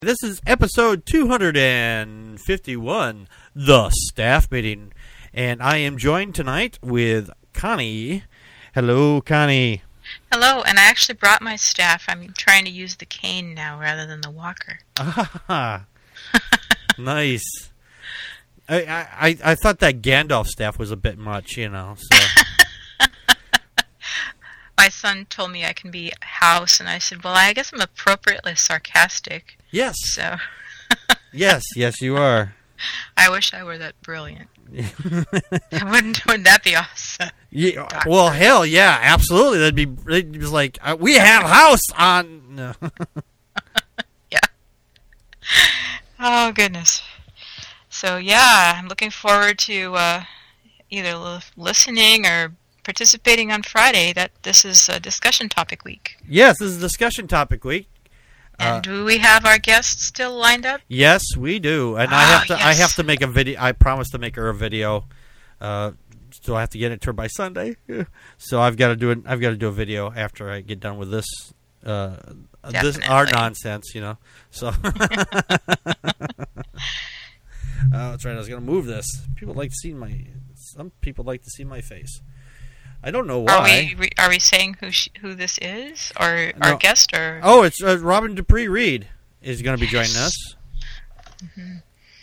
This is episode 251, The Staff Meeting, and I am joined tonight with Connie. Hello, Connie. Hello, and I actually brought my staff. I'm trying to use the cane now rather than the walker. Ah, nice. I thought that Gandalf staff was a bit much, you know. So. My son told me I can be house, and I said, well, I guess I'm appropriately sarcastic. Yes. So. yes, you are. I wish I were that brilliant. Wouldn't that be awesome? Yeah. Well, hell yeah, absolutely. That'd be like we have house on. No. Yeah. Oh goodness. So yeah, I'm looking forward to either listening or participating on Friday. That this is a discussion topic week. Yes, this is discussion topic week. And do we have our guests still lined up? Yes, we do. And I have to make a video. I promised to make her a video. So I have to get it to her by Sunday. So I've got to do it. I've got to do a video after I get done with this. Our nonsense, you know. So that's right. I was going to move this. Some people like to see my face. I don't know why. Are we saying who this is, or our guest, or? Oh, it's Robin Dupree Reed is going to be joining us. Mm-hmm.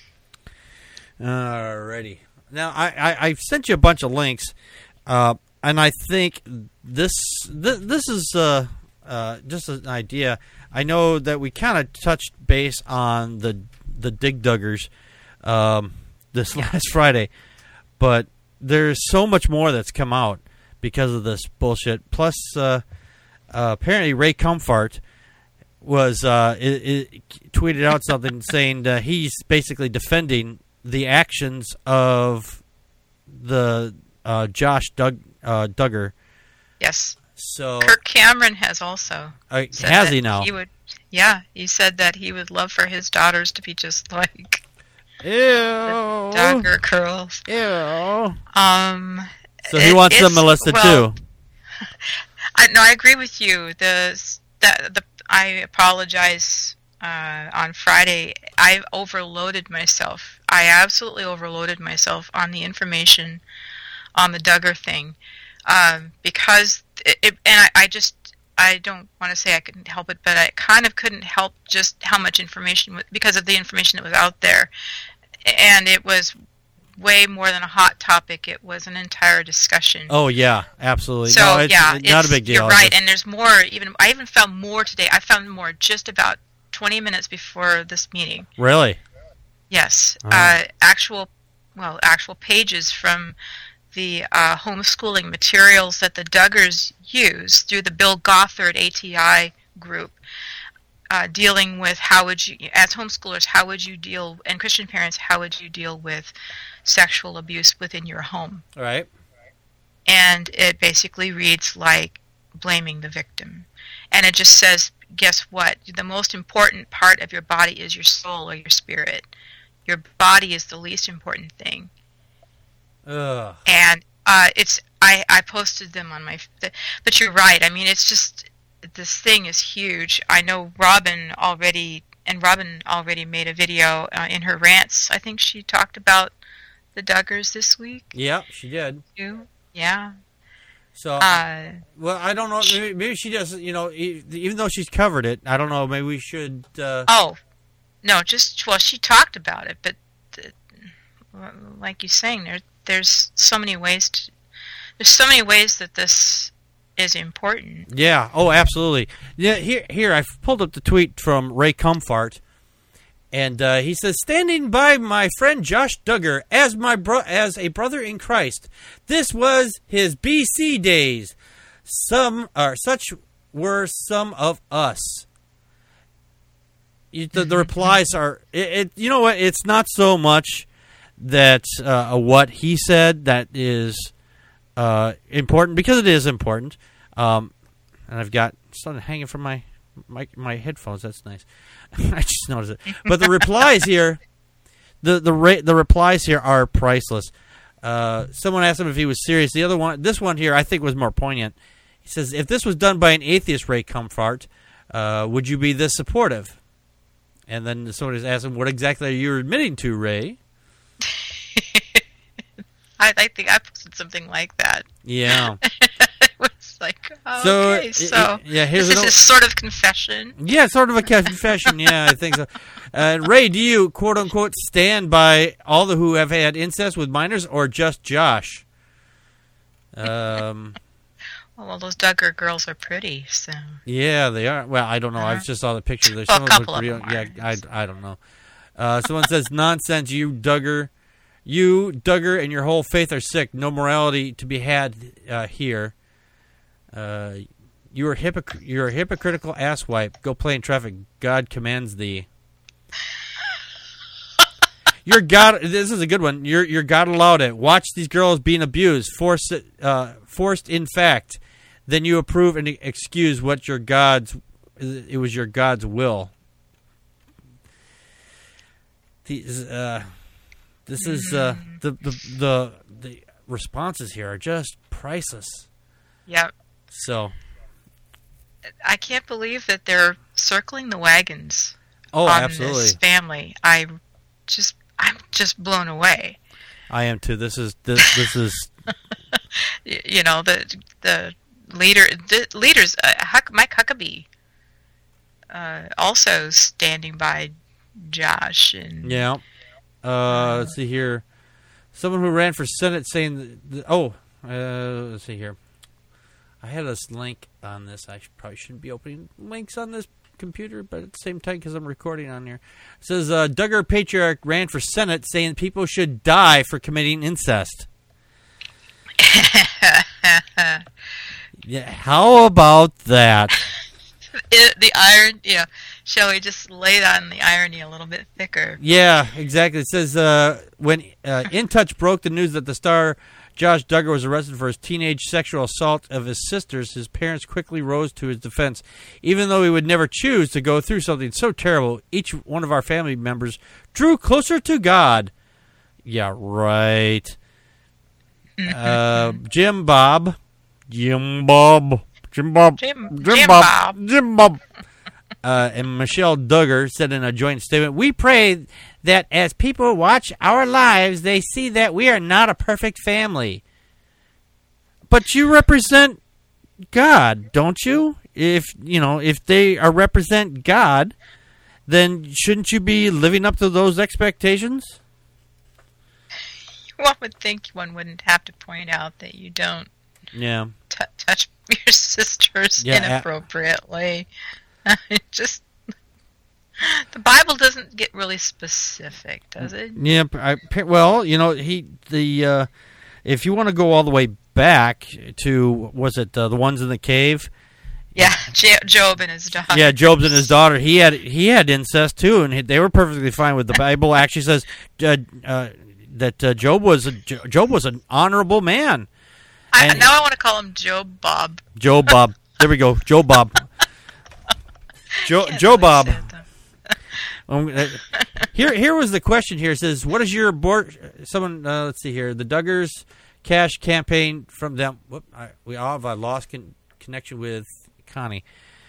Alrighty. Now I sent you a bunch of links, and I think this is just an idea. I know that we kind of touched base on the Dig Duggars this last Friday, but there's so much more that's come out because of this bullshit. Plus, apparently Ray Comfort was tweeted out something saying that he's basically defending the actions of the Josh Duggar. Yes. So Kirk Cameron has also. Has he now? He said that he would love for his daughters to be just like. Ew. The Duggar girls. Ew. So he wants them molested too. I agree with you. I apologize. On Friday, I overloaded myself. I absolutely overloaded myself on the information on the Duggar thing, because I don't want to say I couldn't help it, but I kind of couldn't help just how much information, because of the information that was out there, and it was way more than a hot topic. It was an entire discussion. Oh yeah, absolutely. So no, it's not a big deal. You're right, and there's more. I even found more today. I found more just about 20 minutes before this meeting. Really? Yes. Oh. Actual pages from the homeschooling materials that the Duggars use through the Bill Gothard ATI group, dealing with as homeschoolers, and Christian parents, how would you deal with sexual abuse within your home? All right. And it basically reads like blaming the victim. And it just says, guess what? The most important part of your body is your soul or your spirit. Your body is the least important thing. Ugh. And I posted them on my... But you're right. I mean, it's just... This thing is huge. I know Robin already made a video in her rants. I think she talked about the Duggars this week. Yeah, she did. Yeah. So, well, I don't know. Maybe she doesn't. You know, even though she's covered it, I don't know. Maybe we should. Oh, no. She talked about it, but like you're saying, there's so many ways. There's so many ways that this is important. Yeah. Oh, absolutely. Yeah. Here, I pulled up the tweet from Ray Comfort, and he says, "Standing by my friend Josh Duggar as a brother in Christ. This was his BC days. Such were some of us." The replies are, you know what? It's not so much that what he said that is important, because it is important. And I've got something hanging from my headphones. That's nice. I just noticed it. But the replies here, the replies here are priceless. Someone asked him if he was serious. This one here, I think was more poignant. He says, "If this was done by an atheist, Ray Comfort, would you be this supportive?" And then somebody's asking, what exactly are you admitting to, Ray? I think I posted something like that. Yeah. It was like, okay, here's this is sort of confession. Yeah, sort of a confession. Yeah, I think so. Ray, do you, quote unquote, stand by all the who have had incest with minors, or just Josh? Well, those Duggar girls are pretty, so. Yeah, they are. Well, I don't know. I just saw the picture. There's a couple of them. Yeah, I don't know. Someone says, nonsense, you Duggar. You, Duggar, and your whole faith are sick. No morality to be had here. You're a hypocritical asswipe. Go play in traffic. God commands thee. Your God. This is a good one. Your God allowed it. Watch these girls being abused, forced in fact. Then you approve and excuse what your God's. It was your God's will. This is the responses here are just priceless. Yep. So I can't believe that they're circling the wagons. Oh, on absolutely. This family. I'm just blown away. I am too. This is you know, the leaders Mike Huckabee also standing by Josh and yeah. Let's see here. Someone who ran for Senate saying let's see here. I had this link on this. I probably shouldn't be opening links on this computer, but at the same time, because I'm recording on here. It says, Duggar Patriarch ran for Senate saying people should die for committing incest. Yeah, how about that? The iron, yeah. Shall we just lay on the irony a little bit thicker? Yeah, exactly. It says, when In Touch broke the news that the star Josh Duggar was arrested for his teenage sexual assault of his sisters, his parents quickly rose to his defense. Even though he would never choose to go through something so terrible, each one of our family members drew closer to God. Yeah, right. Jim Bob. And Michelle Duggar said in a joint statement, we pray that as people watch our lives, they see that we are not a perfect family. But you represent God, don't you? If they represent God, then shouldn't you be living up to those expectations? One would think one wouldn't have to point out that you don't touch your sisters inappropriately. Just the Bible doesn't get really specific, does it? Yeah. Well, if you want to go all the way back to, was it the ones in the cave? Yeah, Job and his daughter. Yeah, Job and his daughter. He had incest too, and they were perfectly fine with. The Bible actually says that Job was an honorable man. Now I want to call him Job Bob. Joe Bob. There we go. Joe Bob. Joe Bob. Here was the question. Here it says, "What is your someone? Let's see here. The Duggars cash campaign from them. We all have a lost connection with Connie.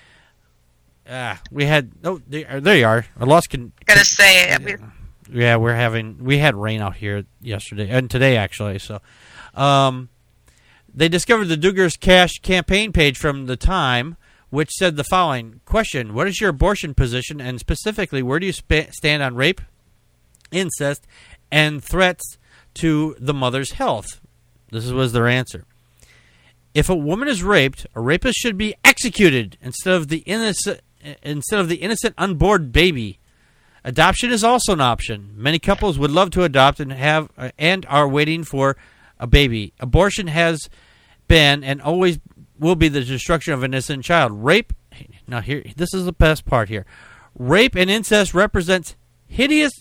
We had there you are. A lost Gotta say, yeah, we had rain out here yesterday and today actually. So, they discovered the Duggars cash campaign page from the Time, which said the following question: what is your abortion position, and specifically, where do you stand on rape, incest, and threats to the mother's health? This was their answer. If a woman is raped, a rapist should be executed instead of the innocent unborn baby. Adoption is also an option. Many couples would love to adopt and are waiting for a baby. Abortion has been and always will be the destruction of an innocent child. Rape, now here, this is the best part here. Rape and incest represent heinous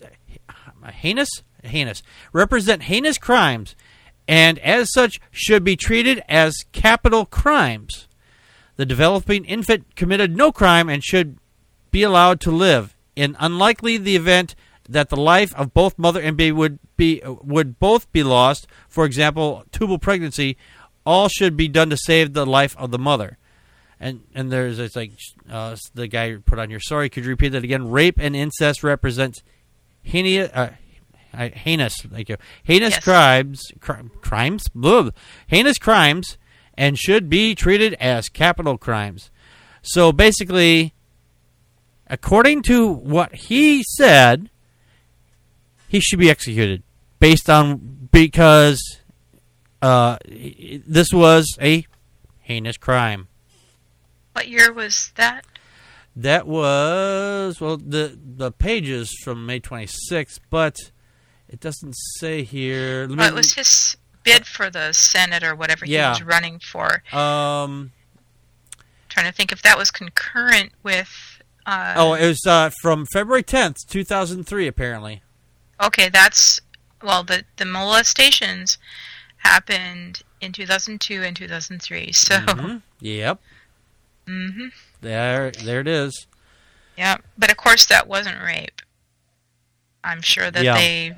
crimes, and as such should be treated as capital crimes. The developing infant committed no crime and should be allowed to live. In unlikely the event that the life of both mother and baby would both be lost, for example, tubal pregnancy, all should be done to save the life of the mother. And it's like the guy put on here. Sorry, could you repeat that again? Rape and incest represents heinous. Thank you. Heinous crimes. Heinous crimes, and should be treated as capital crimes. So basically, according to what he said, he should be executed because this was a heinous crime. What year was that? That was, the page is from May 26th, but it doesn't say here. It was his bid for the Senate or whatever he was running for. Trying to think if that was concurrent with... it was from February 10th, 2003, apparently. Okay, that's... Well, the molestations happened in 2002 and 2003, so... Mm-hmm. Yep. Mm-hmm. There it is. Yeah, but of course that wasn't rape. I'm sure that they,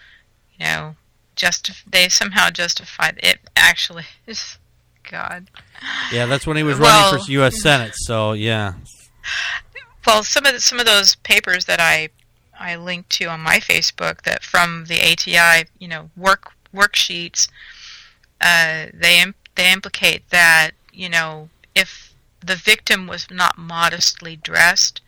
they somehow justified it. Actually, God. Yeah, that's when he was running for U.S. Senate. So yeah. Well, some of those papers that I linked to on my Facebook that from the ATI, worksheets, they implicate that if the victim was not modestly dressed,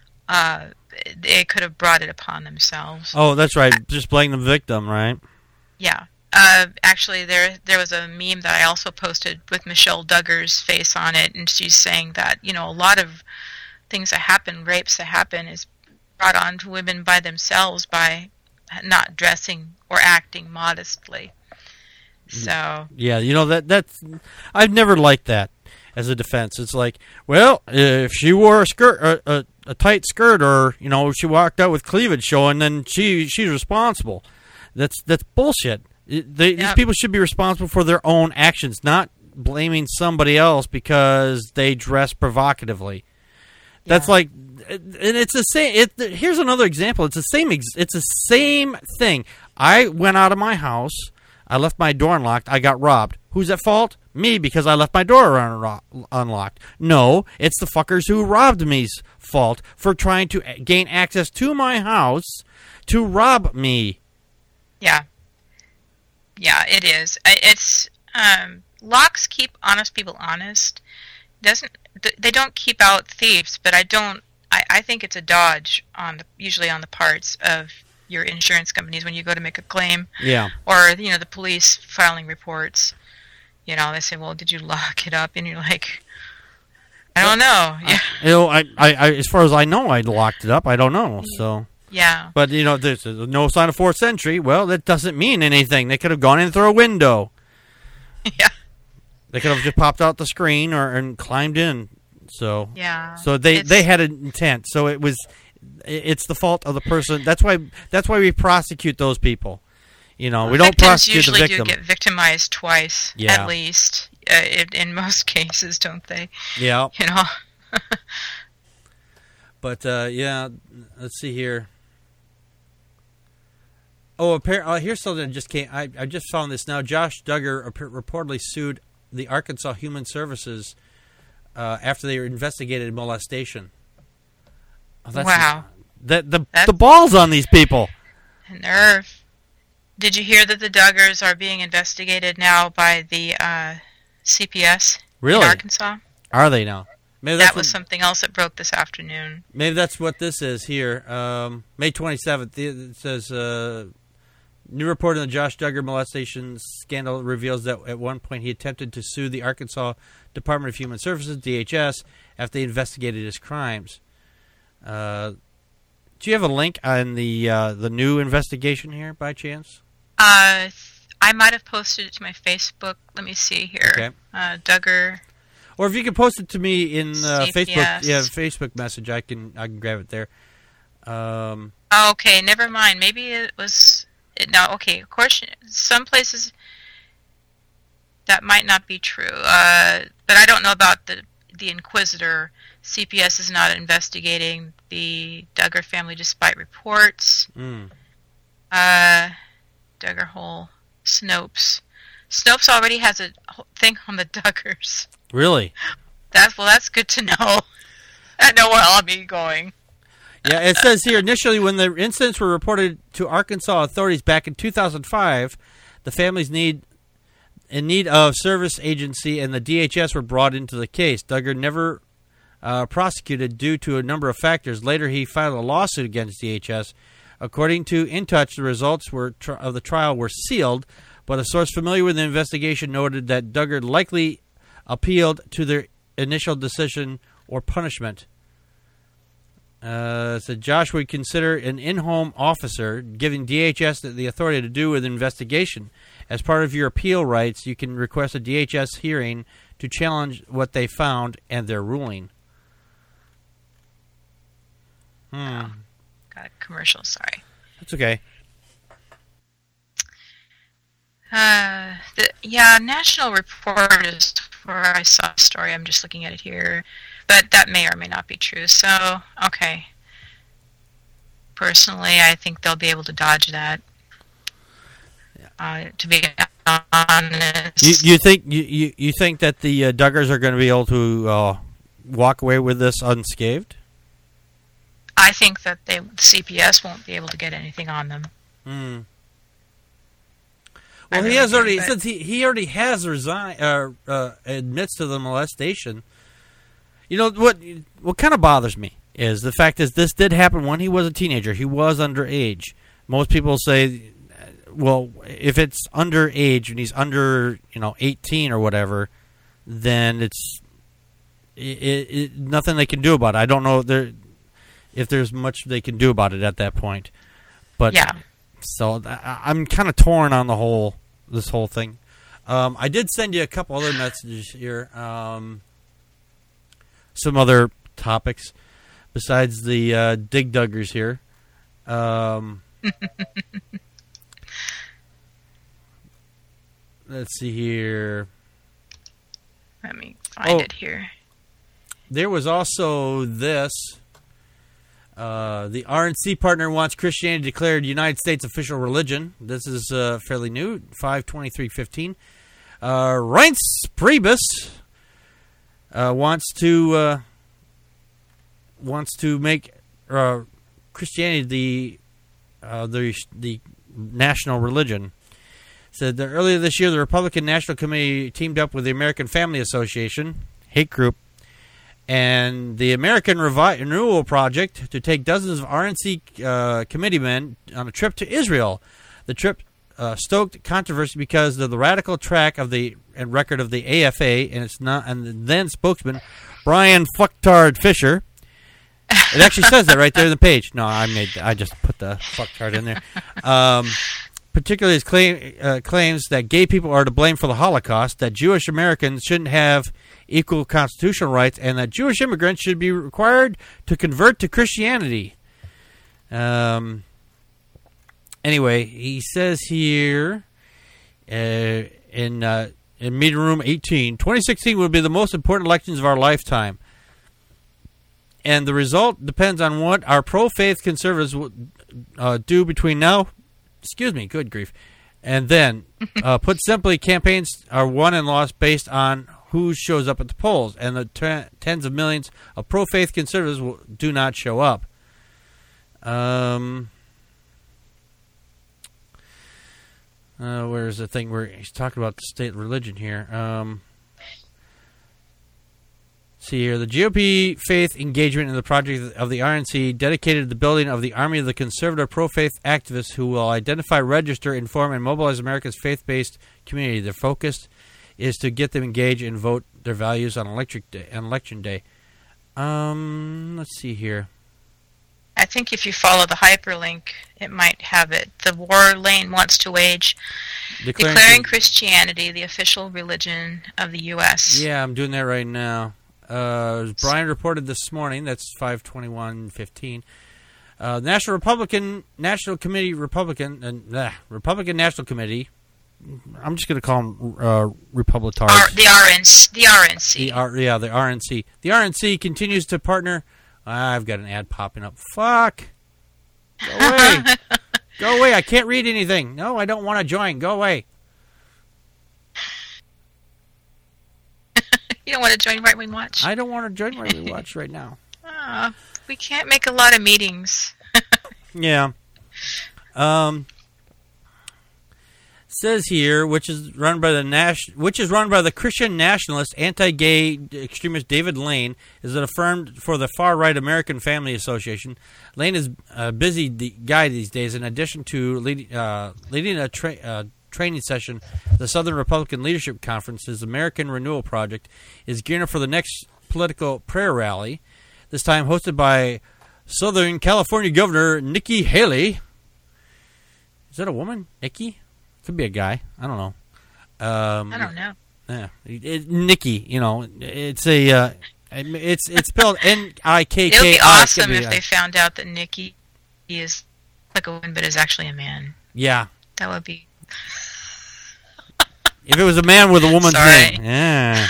they could have brought it upon themselves. Oh, that's right. Just blame the victim, right? Yeah. Actually, there was a meme that I also posted with Michelle Duggar's face on it, and she's saying that, a lot of things that happen, rapes that happen, is brought on to women by themselves by not dressing or acting modestly. So... Yeah, that's... I've never liked that. As a defense, it's like, well, if she wore a skirt, a tight skirt, or she walked out with cleavage showing, then she's responsible. That's bullshit. These people should be responsible for their own actions, not blaming somebody else because they dress provocatively. That's like, and it's the same. Here's another example. It's the same. It's the same thing. I went out of my house. I left my door unlocked. I got robbed. Who's at fault? Me, because I left my door unlocked. No, it's the fuckers who robbed me's fault for trying to gain access to my house to rob me. Yeah. Yeah, it is. It's locks keep honest people honest. They don't keep out thieves, but I think it's a dodge usually on the parts of your insurance companies when you go to make a claim. Yeah. Or the police filing reports. They say, "Well, did you lock it up?" And you're like, "I don't know." Yeah. I as far as I know, I locked it up. I don't know. So. Yeah. But there's no sign of fourth century. Well, that doesn't mean anything. They could have gone in through a window. Yeah. They could have just popped out the screen and climbed in. So. Yeah. So they had an intent. So it's the fault of the person. That's why we prosecute those people. We don't prosecute the victim. Victims usually do get victimized twice, at least, in most cases, don't they? Yeah. But, let's see here. Oh, apparently, here's something that just came. I just found this now. Josh Duggar reportedly sued the Arkansas Human Services after they investigated molestation. Oh, wow. The balls on these people. Nerve. Did you hear that the Duggars are being investigated now by the CPS in Arkansas? Are they now? Maybe that was something else that broke this afternoon. Maybe that's what this is here. May 27th, it says, new report on the Josh Duggar molestation scandal reveals that at one point he attempted to sue the Arkansas Department of Human Services, DHS, after they investigated his crimes. Do you have a link on the new investigation here, by chance? I might have posted it to my Facebook. Let me see here. Okay. Duggar. Or if you can post it to me in Facebook, CPS. Facebook message, I can grab it there. Okay, never mind. Maybe it was no. Okay, of course, some places that might not be true. But I don't know about the Inquisitor. CPS is not investigating the Duggar family despite reports. Duggar Hole, Snopes. Snopes already has a thing on the Duggars. Really? That's good to know. I know where I'll be going. Yeah, it says here, initially when the incidents were reported to Arkansas authorities back in 2005, the families in need of service agency and the DHS were brought into the case. Duggar never prosecuted due to a number of factors. Later, he filed a lawsuit against DHS. According to InTouch, the results of the trial were sealed, but a source familiar with the investigation noted that Duggar likely appealed to their initial decision or punishment. Said Josh would consider an in-home officer giving DHS the authority to do with an investigation. As part of your appeal rights, you can request a DHS hearing to challenge what they found and their ruling. Oh, got a commercial, sorry. That's okay. National Report is where I saw a story. I'm just looking at it here. But that may or may not be true. So, okay. Personally, I think they'll be able to dodge that. To be honest. You think that the Duggars are going to be able to walk away with this unscathed? I think that the CPS won't be able to get anything on them. Hmm. Well, he has already since he already has resigned. Admits to the molestation. You know what kind of bothers me is the fact is this did happen when he was a teenager. He was underage. Most people say, well, if it's underage and he's under 18 or whatever, then it's nothing they can do about it. I don't know if there's much they can do about it at that point. But yeah. So I'm kind of torn on this whole thing. I did send you a couple other messages here. Some other topics besides the Dig Duggars here. Let's see here. Let me find it here. There was also this. The RNC partner wants Christianity declared United States official religion. This is fairly new, 5/23/15. Reince Priebus wants to make Christianity the national religion. Said that earlier this year, the Republican National Committee teamed up with the American Family Association, hate group, and the American Renewal Project to take dozens of RNC committeemen on a trip to Israel. The trip stoked controversy because of the radical track of the and record of the AFA and and then spokesman Brian Fucktard Fisher. It actually says that right there in the page. No, I just put the fucktard in there. Particularly his claims that gay people are to blame for the Holocaust, that Jewish Americans shouldn't have equal constitutional rights, and that Jewish immigrants should be required to convert to Christianity. Anyway, he says here in meeting room 18, 2016 will be the most important elections of our lifetime. And the result depends on what our pro-faith conservatives will do between now. Excuse me, good grief. And then, put simply, campaigns are won and lost based on who shows up at the polls. And the tens of millions of pro-faith conservatives do not show up. Where's the thing where he's talking about the state religion here? See here, the GOP faith engagement in the project of the RNC dedicated to the building of the army of the conservative pro-faith activists who will identify, register, inform, and mobilize America's faith-based community. Their focus is to get them engaged and vote their values on election day. Let's see here. I think if you follow the hyperlink, it might have it. The war Lane wants to wage, declaring Christianity the official religion of the U.S. Yeah, I'm doing that right now. Brian reported this morning. That's 5/21/15. Republican National Committee. I'm just going to call them Republitards. The RNC. The RNC. The RNC continues to partner. I've got an ad popping up. Fuck. Go away. Go away. I can't read anything. No, I don't want to join. Go away. You don't want to join Right Wing Watch? I don't want to join Right Wing Watch right now. We can't make a lot of meetings. Yeah. Says here, which is run by the Christian nationalist, anti-gay extremist David Lane, is it affirmed for the far-right American Family Association. Lane is a busy guy these days. In addition to leading a training session, the Southern Republican Leadership Conference, his American Renewal Project, is gearing up for the next political prayer rally. This time hosted by Southern California Governor Nikki Haley. Is that a woman, Nikki? Could be a guy. I don't know. I don't know. Yeah, Nikki. You know, it's a it's spelled Nikki. It would be awesome if they found out that Nikki is like a woman, but is actually a man. Yeah, that would be. If it was a man with a woman's name, yeah.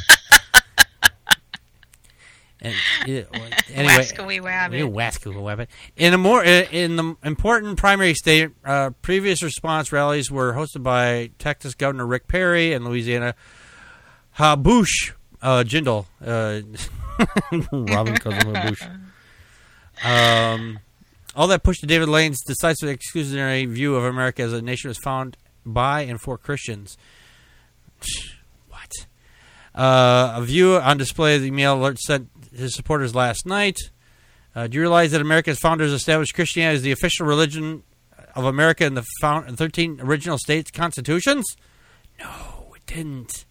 And, anyway, Wascowee in the important primary state, previous response rallies were hosted by Texas Governor Rick Perry and Louisiana Habush Jindal. Robin calls him Habush. All that pushed to David Lane's decisive exclusionary view of America as a nation was found by and for Christians. What? A view on display of the email alert sent his supporters last night. Do you realize that America's founders established Christianity as the official religion of America in the 13 original states' constitutions? No, it didn't.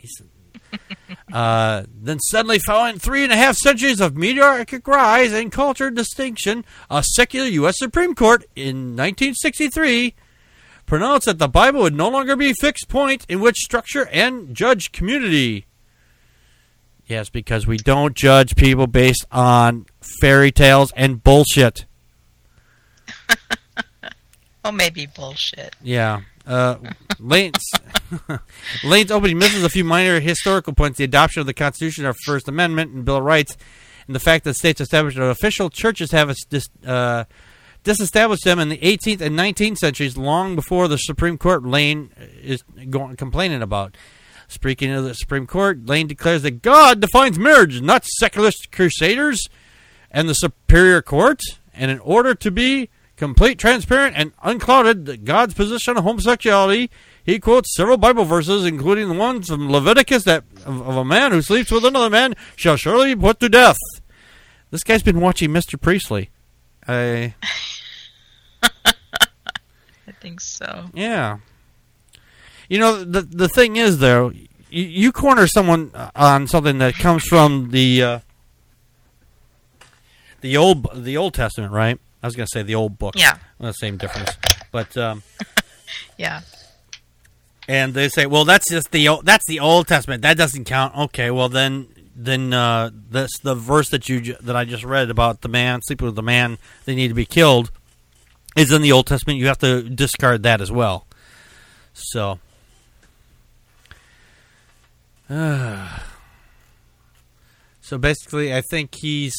Then suddenly, following 3.5 centuries of meteoric rise and cultural distinction, a secular U.S. Supreme Court in 1963 pronounced that the Bible would no longer be a fixed point in which structure and judge community. Yes, because we don't judge people based on fairy tales and bullshit. Well, maybe bullshit. Yeah. Lane's opening misses a few minor historical points: the adoption of the Constitution, our First Amendment, and Bill of Rights, and the fact that states established official churches have disestablished them in the 18th and 19th centuries, long before the Supreme Court. Lane is complaining about. Speaking of the Supreme Court, Lane declares that God defines marriage, not secularist crusaders and the Superior Court. And in order to be complete, transparent, and unclouded God's position on homosexuality, he quotes several Bible verses, including the ones from Leviticus that of a man who sleeps with another man shall surely be put to death. This guy's been watching Mr. Priestley. I think so. Yeah. You know, the thing is, though, you corner someone on something that comes from the Old Testament, right? I was going to say the old book. Yeah. Well, the same difference. But yeah. And they say, well, that's the Old Testament. That doesn't count. Okay, well then that's the verse that I just read about the man sleeping with the man they need to be killed is in the Old Testament. You have to discard that as well. So. So basically, I think he's.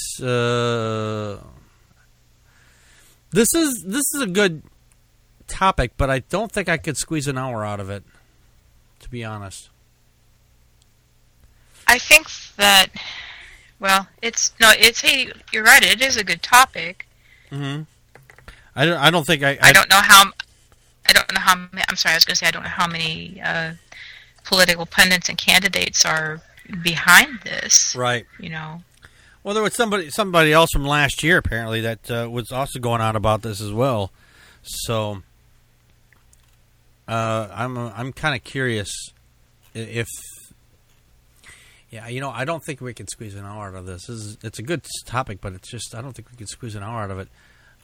This is a good topic, but I don't think I could squeeze an hour out of it. To be honest, I think that. Well, you're right. It is a good topic. Mm-hmm. I don't think I don't know how. I'm sorry. I was going to say I don't know how many political pundits and candidates are behind this. Right. You know. Well, there was somebody else from last year apparently that was also going on about this as well. So I'm kind of curious if I don't think we can squeeze an hour out of this. It's a good topic, but it's just I don't think we can squeeze an hour out of it.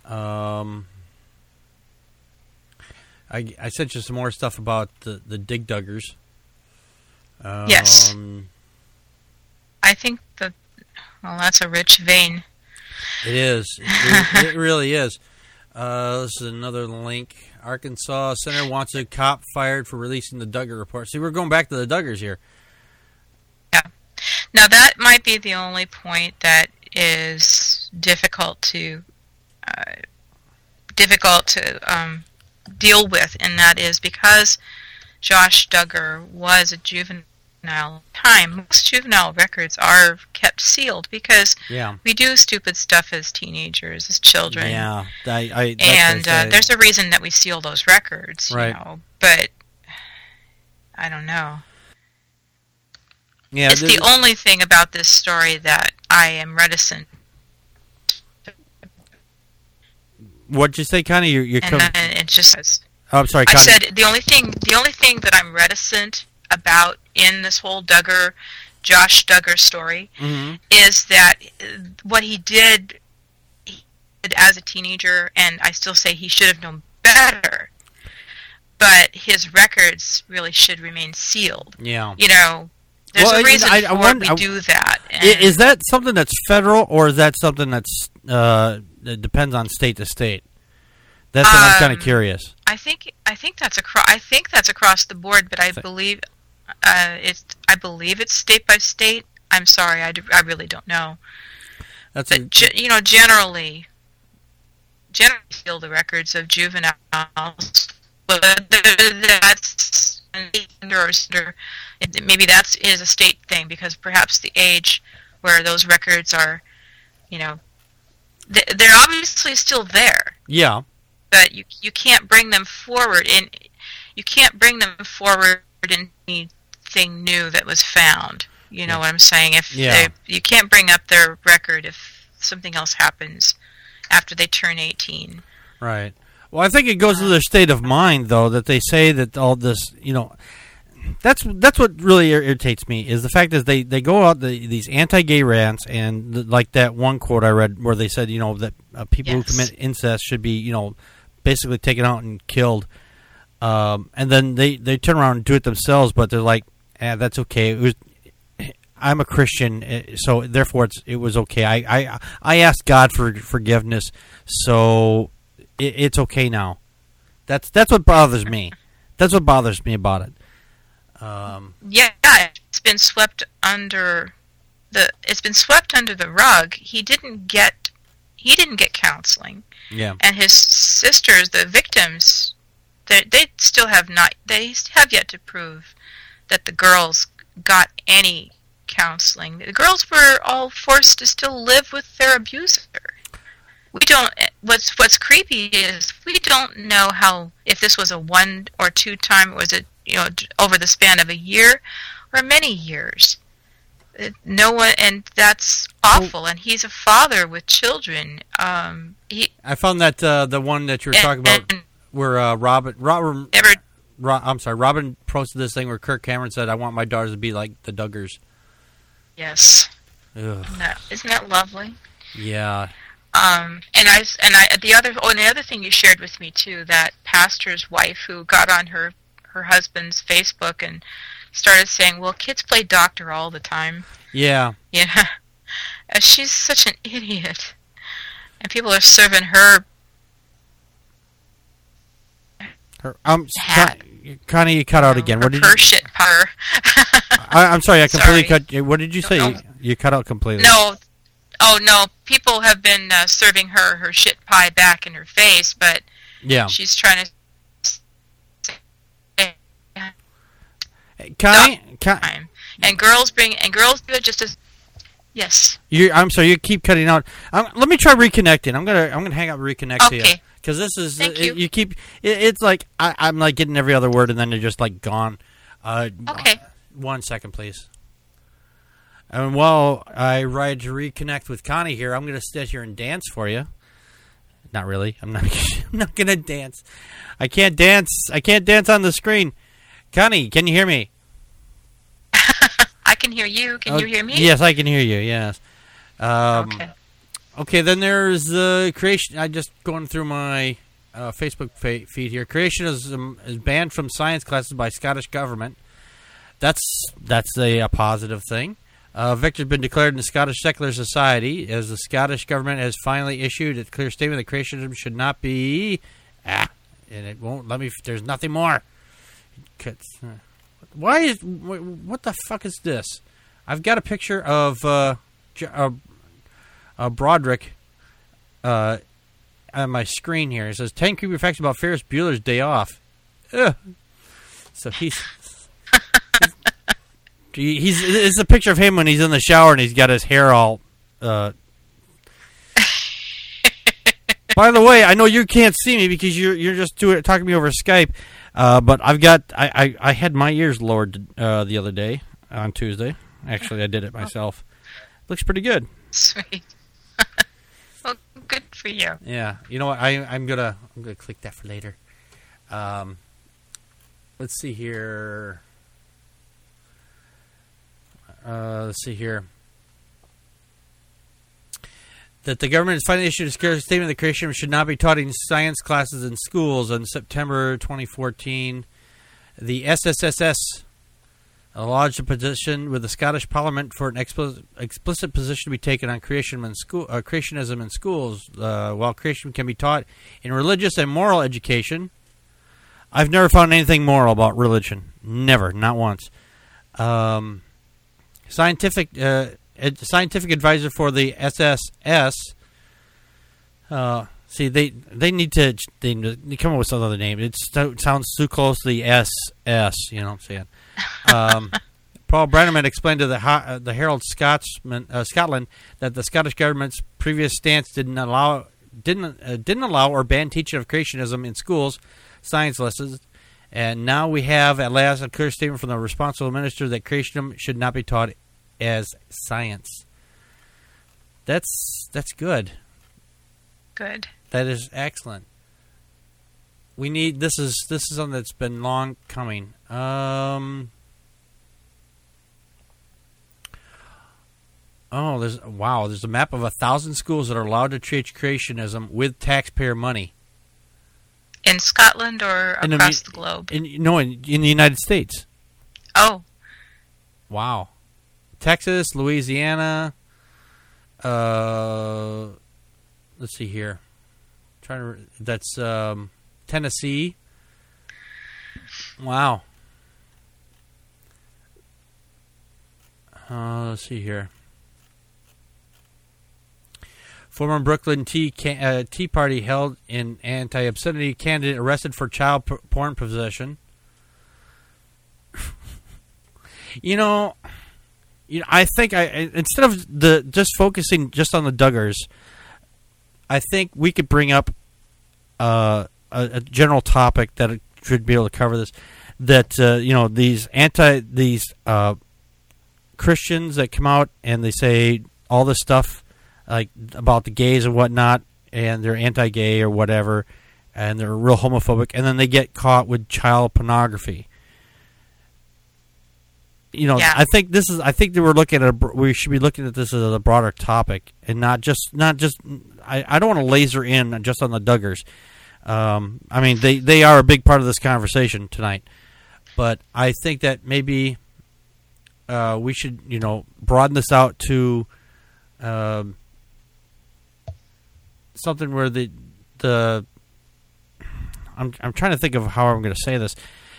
I sent you some more stuff about the Dig Duggars. Yes. I think that's a rich vein. It is. It really is. This is another link. Arkansas Senator wants a cop fired for releasing the Duggar report. See, we're going back to the Duggars here. Yeah. Now, that might be the only point that is difficult to deal with, and that is because Josh Duggar was a juvenile juvenile time, most juvenile records are kept sealed because we do stupid stuff as teenagers, as children. Yeah, and there's a reason that we seal those records, right. You know, but I don't know. Yeah, it's the only thing about this story that I am reticent. What'd you say, Connie? You're and it just. Oh, I'm sorry, Connie. I said the only thing that I'm reticent about in this whole Josh Duggar story is that what he did as a teenager, and I still say he should have known better. But his records really should remain sealed. Yeah, you know. There's a reason we do that. Is that something that's federal, or is that something that's that depends on state to state? That's what I'm kind of curious. I think that's across the board, but I believe it's state by state. I'm sorry, I really don't know. Generally seal the records of juveniles. Whether that's under maybe that is a state thing, because perhaps the age where those records are, you know, they're obviously still there. Yeah. But you can't bring them forward in anything new that was found. You know what I'm saying? You can't bring up their record if something else happens after they turn 18. Right. Well, I think it goes to their state of mind, though, that they say that all this, you know, that's what really irritates me, is the fact is they go out these anti-gay rants, and like that one quote I read where they said, you know, that people who commit incest should be, you know, basically taken out and killed, and then they turn around and do it themselves, but they're like, that's okay. I'm a Christian, so therefore it was okay. I asked God for forgiveness, so it's okay now. That's what bothers me. That's what bothers me about it. It's been swept under the rug. He didn't get counseling. Yeah. And his sisters, the victims, they have yet to prove that the girls got any counseling. The girls were all forced to still live with their abuser. We don't. What's creepy is we don't know if this was a 1 or 2 time, or was it, you know, over the span of a year or many years. No one, and that's awful. And he's a father with children. I found that the one that you were talking about, where Robin posted this thing where Kirk Cameron said, "I want my daughters to be like the Duggars." Yes. Ugh. Isn't that lovely? Yeah. The other thing you shared with me too, that pastor's wife who got on her husband's Facebook and started saying, "Well, kids play doctor all the time." Yeah. Yeah. She's such an idiot, and people are serving her. Connie, you cut out again. What did you? Shit powder. I'm sorry, I completely cut. What did you say? You cut out completely. No. Oh no! People have been serving her shit pie back in her face, but she's trying to. And girls do it just as. Yes. I'm sorry. You keep cutting out. Let me try reconnecting. I'm gonna hang up and reconnect to you, because this is you keep. It's like I'm like getting every other word, and then they're just like gone. Okay. 1 second, please. And while I ride to reconnect with Connie here, I'm going to sit here and dance for you. Not really. I'm not going to dance. I can't dance. I can't dance on the screen. Connie, can you hear me? I can hear you. Can you hear me? Yes, I can hear you. Yes. Okay. Okay, then there's creation. I just going through my Facebook feed here. Creation is banned from science classes by Scottish government. That's a positive thing. Victor's been declared in the Scottish Secular Society, as the Scottish government has finally issued a clear statement that creationism should not be... and it won't let me... There's nothing more. What the fuck is this? I've got a picture of Broderick on my screen here. It says 10 creepy facts about Ferris Bueller's Day Off. Ugh. So he's It's a picture of him when he's in the shower and he's got his hair all. By the way, I know you can't see me because you're just talking to me over Skype. But I had my ears lowered the other day on Tuesday. Actually, I did it myself. Looks pretty good. Sweet. Well, good for you. Yeah. You know what? I'm gonna click that for later. Let's see here. That the government has finally issued a statement that creationism should not be taught in science classes in schools. In September 2014, the SSSS lodged a petition with the Scottish Parliament for an explicit position to be taken on creationism in schools. While creation can be taught in religious and moral education, I've never found anything moral about religion. Never, not once. Scientific advisor for the SSS. See, they need to come up with some other name. It sounds too close to the SS. You know what I'm saying? Paul Brenneman explained to the Herald Scotland that the Scottish government's previous stance didn't allow or ban teaching of creationism in schools, science lessons, and now we have at last a clear statement from the responsible minister that creationism should not be taught as science. That's good. Good. That is excellent. We need this is something that's been long coming. There's a map of 1,000 schools that are allowed to teach creationism with taxpayer money. In Scotland or across the globe? In the United States. Oh. Wow. Texas, Louisiana. Let's see here. That's Tennessee. Wow. Let's see here. Former Brooklyn Tea Party held in anti-obscenity candidate arrested for child porn possession. I think instead of just focusing just on the Duggars, I think we could bring up a general topic that should be able to cover this. That these Christians that come out and they say all this stuff like about the gays and whatnot, and they're anti-gay or whatever, and they're real homophobic, and then they get caught with child pornography. Yeah. I think that we should be looking at this as a broader topic, and not just. I don't want to laser in just on the Duggars. I mean, they are a big part of this conversation tonight, but I think that maybe we should broaden this out to something where I'm trying to think of how I'm going to say this.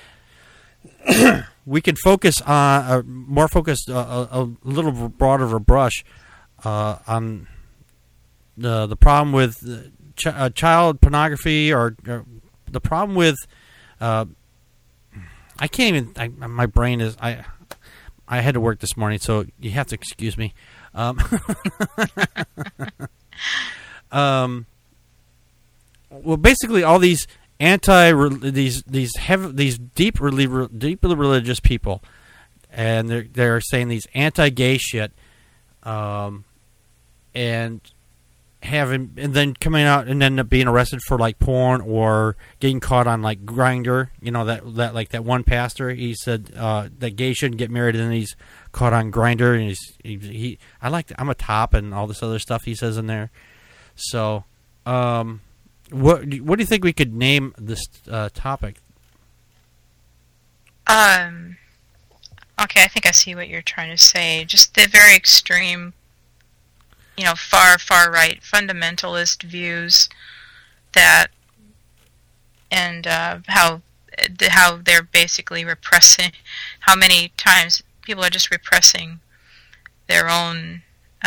We could focus on more focused, a little broader of a brush on the problem with child pornography, or the problem with I can't even. My brain is I had to work this morning, so you have to excuse me. Well, basically, all these these deeply religious people, and they're saying these anti-gay shit, and then coming out and end up being arrested for like porn or getting caught on like Grindr. That one pastor, he said that gays shouldn't get married, and then he's caught on Grindr, and I'm a top and all this other stuff he says in there. So, what do you think we could name this topic? Okay, I think I see what you're trying to say. Just the very extreme, far right fundamentalist views and how they're basically repressing. How many times people are just repressing their own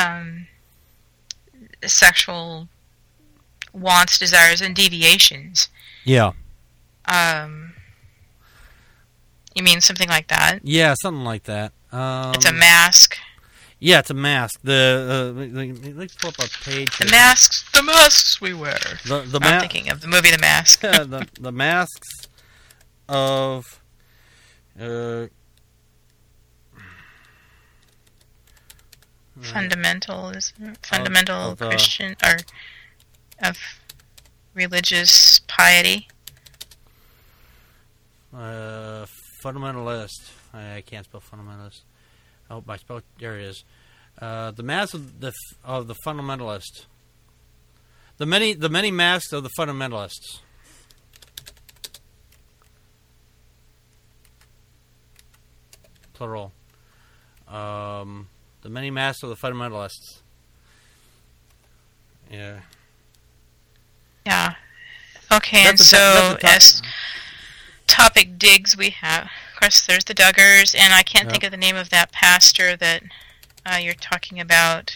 sexual wants, desires, and deviations. Yeah. You mean something like that? Yeah, something like that. It's a mask. Yeah, it's a mask. Let's pull up a page. The masks we wear. I'm thinking of the movie The Mask. the masks of fundamental Christian or of religious piety. Fundamentalist. I can't spell fundamentalist. Oh, I spelled. There it is. The mask of the fundamentalist. The many masks of the fundamentalists. Plural. The many masks of the fundamentalists. Yeah. Yeah. Okay, and so as topic digs we have, of course, there's the Duggars, and I can't think of the name of that pastor that you're talking about,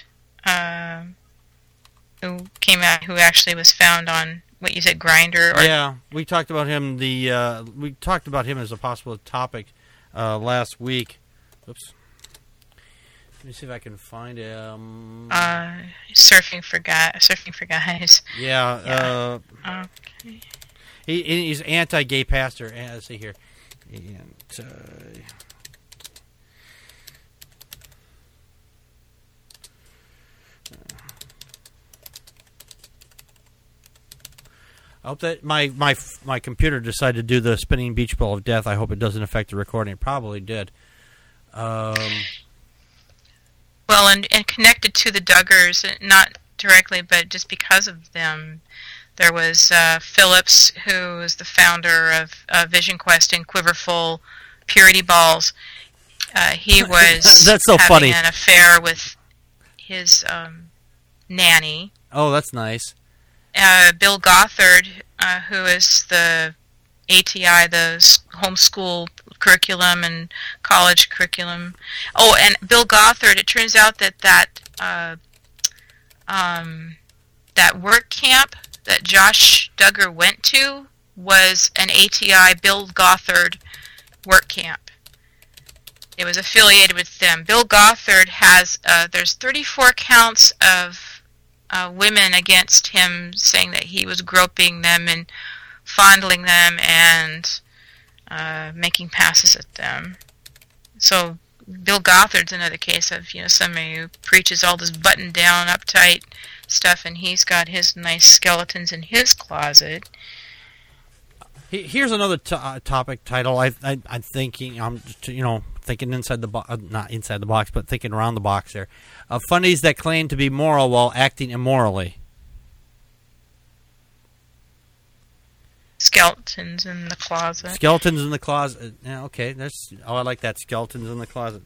who came out, who actually was found on what you said, Grindr. Yeah, we talked about him. We talked about him as a possible topic last week. Oops. Let me see if I can find him. Surfing for guys. Yeah. Okay. He's anti-gay pastor. Let's see here. I hope that my computer decided to do the spinning beach ball of death. I hope it doesn't affect the recording. It probably did. Well, and connected to the Duggars, not directly, but just because of them, there was Phillips, who is the founder of Vision Quest and Quiverful Purity Balls. He was that's so having funny. An affair with his nanny. Oh, that's nice. Bill Gothard, who is the ATI, the homeschool curriculum and college curriculum. Oh, and Bill Gothard, it turns out that work camp that Josh Duggar went to was an ATI Bill Gothard work camp. It was affiliated with them. Bill Gothard has, there's 34 counts of women against him, saying that he was groping them and fondling them and making passes at them. So Bill Gothard's another case of somebody who preaches all this button-down, uptight stuff, and he's got his nice skeletons in his closet. Here's another topic title. I'm thinking. I'm thinking inside the box, not inside the box, but thinking around the box there. Funnies that claim to be moral while acting immorally. Skeletons in the closet. Skeletons in the closet. Yeah, okay. I like that. Skeletons in the closet.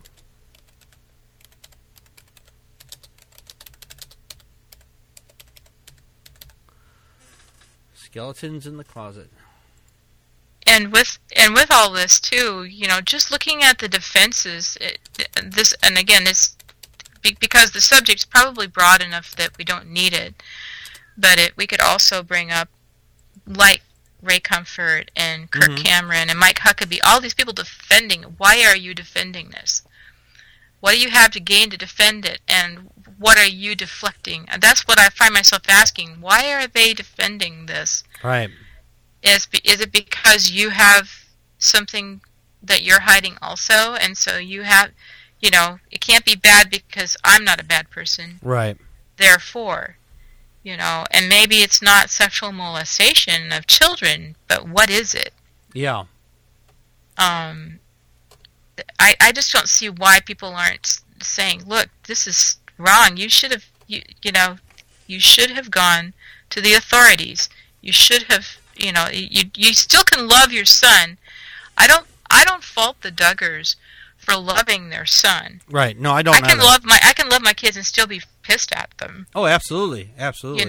Skeletons in the closet. And with all this too, just looking at the defenses, it's because the subject's probably broad enough that we don't need it. But we could also bring up, like Ray Comfort and Kirk Cameron and Mike Huckabee, all these people defending. Why are you defending this? What do you have to gain to defend it? And what are you deflecting? And that's what I find myself asking. Why are they defending this? Right. Is it because you have something that you're hiding also? And so you have, it can't be bad because I'm not a bad person. Right. Therefore, and maybe it's not sexual molestation of children, but what is it? Yeah. I just don't see why people aren't saying, look, this is wrong. You should have, you should have gone to the authorities. You should have, you still can love your son. I don't fault the Duggars for loving their son. Right. No, I don't. I can love my kids and still be pissed at them. Oh, absolutely, absolutely.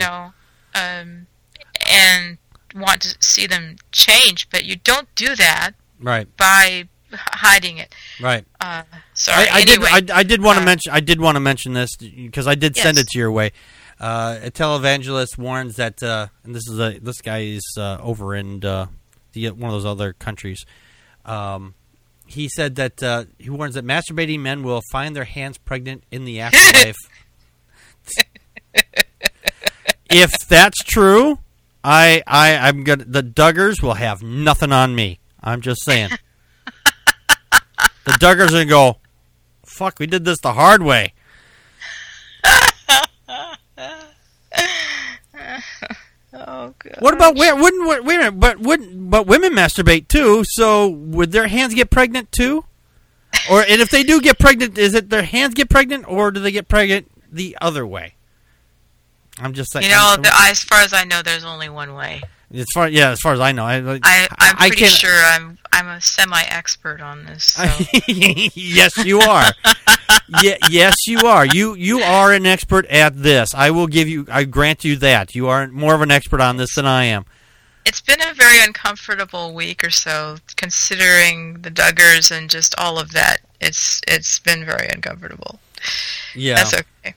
And want to see them change, but you don't do that. Right. By hiding it. Right. Sorry. I did want to mention this because I did send it to your way. A televangelist warns that, and this guy is over in one of those other countries. he said that he warns that masturbating men will find their hands pregnant in the afterlife. If that's true, I'm gonna. The Duggars will have nothing on me. I'm just saying. The Duggars are gonna go. Fuck, we did this the hard way. Oh god. What about wait a minute? But women masturbate too. So would their hands get pregnant too? And if they do get pregnant, is it their hands get pregnant, or do they get pregnant the other way? I'm just saying. As far as I know, there's only one way. As far as I know, I'm pretty sure I'm a semi-expert on this. So. Yes, you are. Yes, you are. You are an expert at this. I grant you that. You are more of an expert on this than I am. It's been a very uncomfortable week or so, considering the Duggars and just all of that. It's been very uncomfortable. Yeah, that's okay.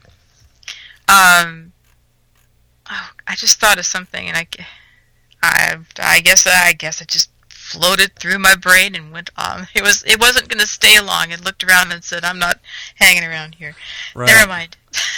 I just thought of something, and I guess it just floated through my brain and went on. It wasn't going to stay long. It looked around and said, "I'm not hanging around here." Right. Never mind.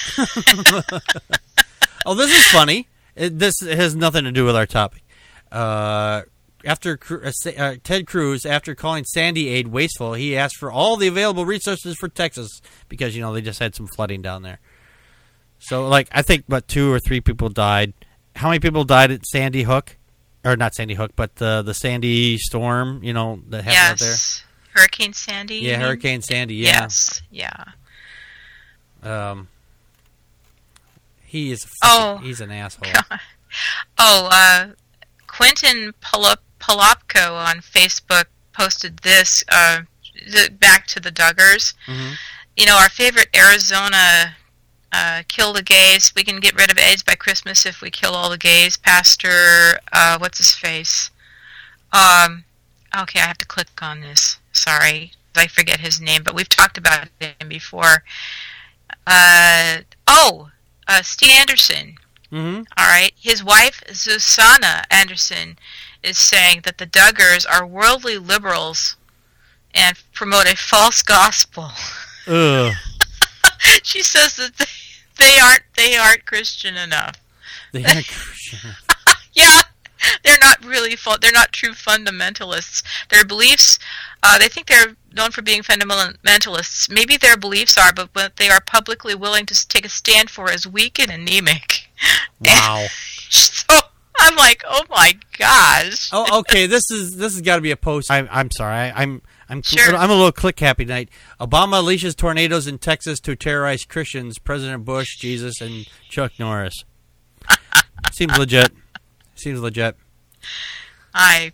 Oh, this is funny. This has nothing to do with our topic. After Ted Cruz, after calling Sandy aid wasteful, he asked for all the available resources for Texas because they just had some flooding down there. So, I think about 2 or 3 people died. How many people died at Sandy Hook? Or not Sandy Hook, but the Sandy storm, that happened out there? Hurricane Sandy? Yeah, Hurricane Sandy, yeah. Yes, yeah. He's an asshole. God. Quentin Polopko on Facebook posted this, back to the Duggars. Mm-hmm. Our favorite Arizona... kill the gays. We can get rid of AIDS by Christmas if we kill all the gays. Pastor, what's his face? Okay, I have to click on this. Sorry, I forget his name, but we've talked about him before. Steve Anderson. Mm-hmm. All right, his wife Susanna Anderson is saying that the Duggars are worldly liberals and promote a false gospel. Ugh. She says that they aren't Christian enough. They aren't Christian. Yeah, they're not they're not true fundamentalists. Their beliefs, they think they're known for being fundamentalists. Maybe their beliefs are, but what they are publicly willing to take a stand for is weak and anemic. Wow. And so I'm like, oh my gosh. Oh, okay. This has got to be a post. I'm sorry. I'm sure. I'm a little click happy tonight. Obama unleashes tornadoes in Texas to terrorize Christians. President Bush, Jesus, and Chuck Norris. Seems legit. I'm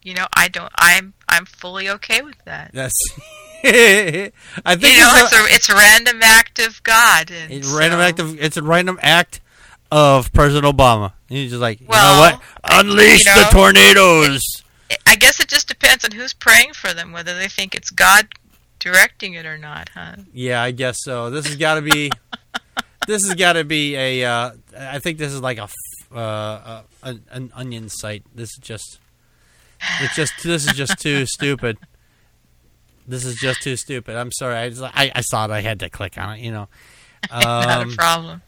fully okay with that. Yes. I think it's a random act of God. It's a random act of President Obama. And he's just like, you know what? Unleash the tornadoes. I guess it just depends on who's praying for them, whether they think it's God directing it or not, huh? Yeah, I guess so. This has got to be. This has got to be a. I think this is like an onion site. This is just too stupid. This is just too stupid. I'm sorry. I saw it. I had to click on it. Not a problem.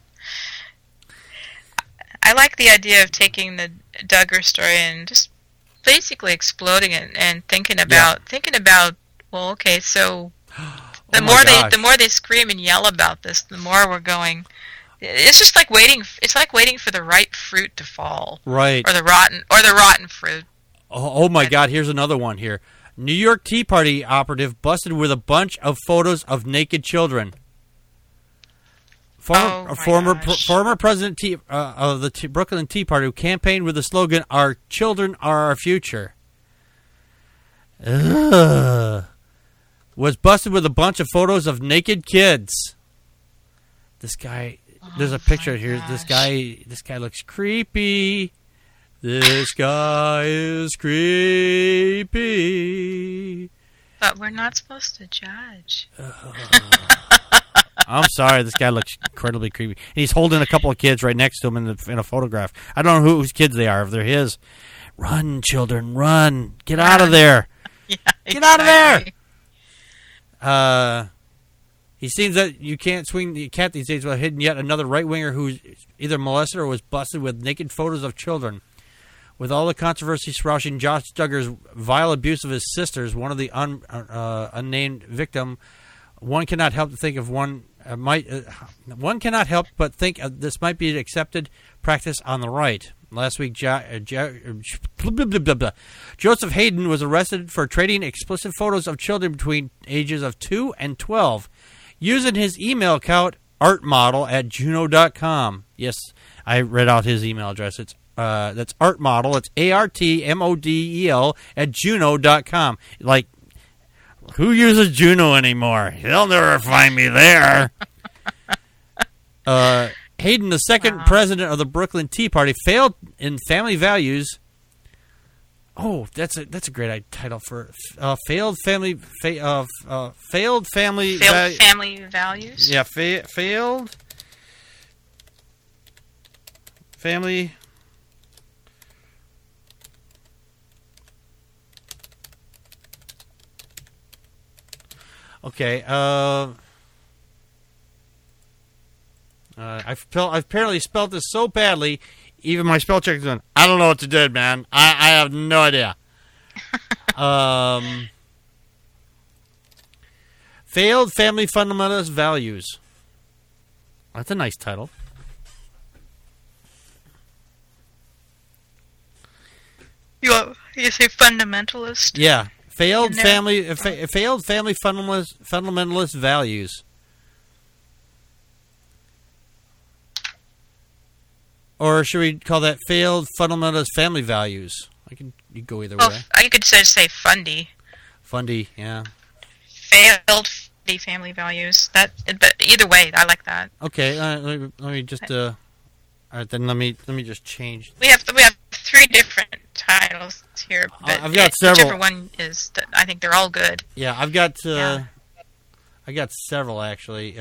I like the idea of taking the Duggar story and just basically exploding it and thinking about. Well, okay, so the more they scream and yell about this, the more we're going. It's just like waiting. It's like waiting for the ripe fruit to fall, right? Or the rotten fruit. Oh my God! Here's another one here. New York Tea Party operative busted with a bunch of photos of naked children. Former president of the Brooklyn Tea Party, who campaigned with the slogan "Our children are our future," was busted with a bunch of photos of naked kids. This guy, there's a picture here. This guy looks creepy. This guy is creepy. But we're not supposed to judge. I'm sorry, this guy looks incredibly creepy. And he's holding a couple of kids right next to him in a photograph. I don't know whose kids they are, if they're his. Run, children, run. Get out of there. Yeah, Get out of there. He seems that you can't swing the cat these days without hitting yet another right-winger who's either molested or was busted with naked photos of children. With all the controversy surrounding Josh Duggar's vile abuse of his sisters, one of the unnamed victim, one cannot help to think of one cannot help but think this might be an accepted practice on the right. Last week, Joseph Hayden was arrested for trading explicit photos of children between ages of 2 and 12, using his email account, artmodel@juno.com. Yes, I read out his email address. It's that's artmodel. It's ARTMODEL @juno.com. Like, who uses Juno anymore? They'll never find me there. Hayden, the second president of the Brooklyn Tea Party, failed in family values. Oh, that's a great title for failed family values. Yeah, failed family. Okay. I've apparently spelled this so badly, even my spell check is going, I don't know what to do, man. I have no idea. Failed Family Fundamentalist Values. That's a nice title. You say fundamentalist? Yeah. Failed family fundamentalist values. Or should we call that failed fundamentalist family values? You go either way. You could just say fundy. Fundy, yeah. Failed fundy family values. But either way, I like that. Okay, let me just. All right, then let me just change. We have 3 different titles here. But I've got several. Whichever one is, I think they're all good. Yeah, I've got. I got several actually.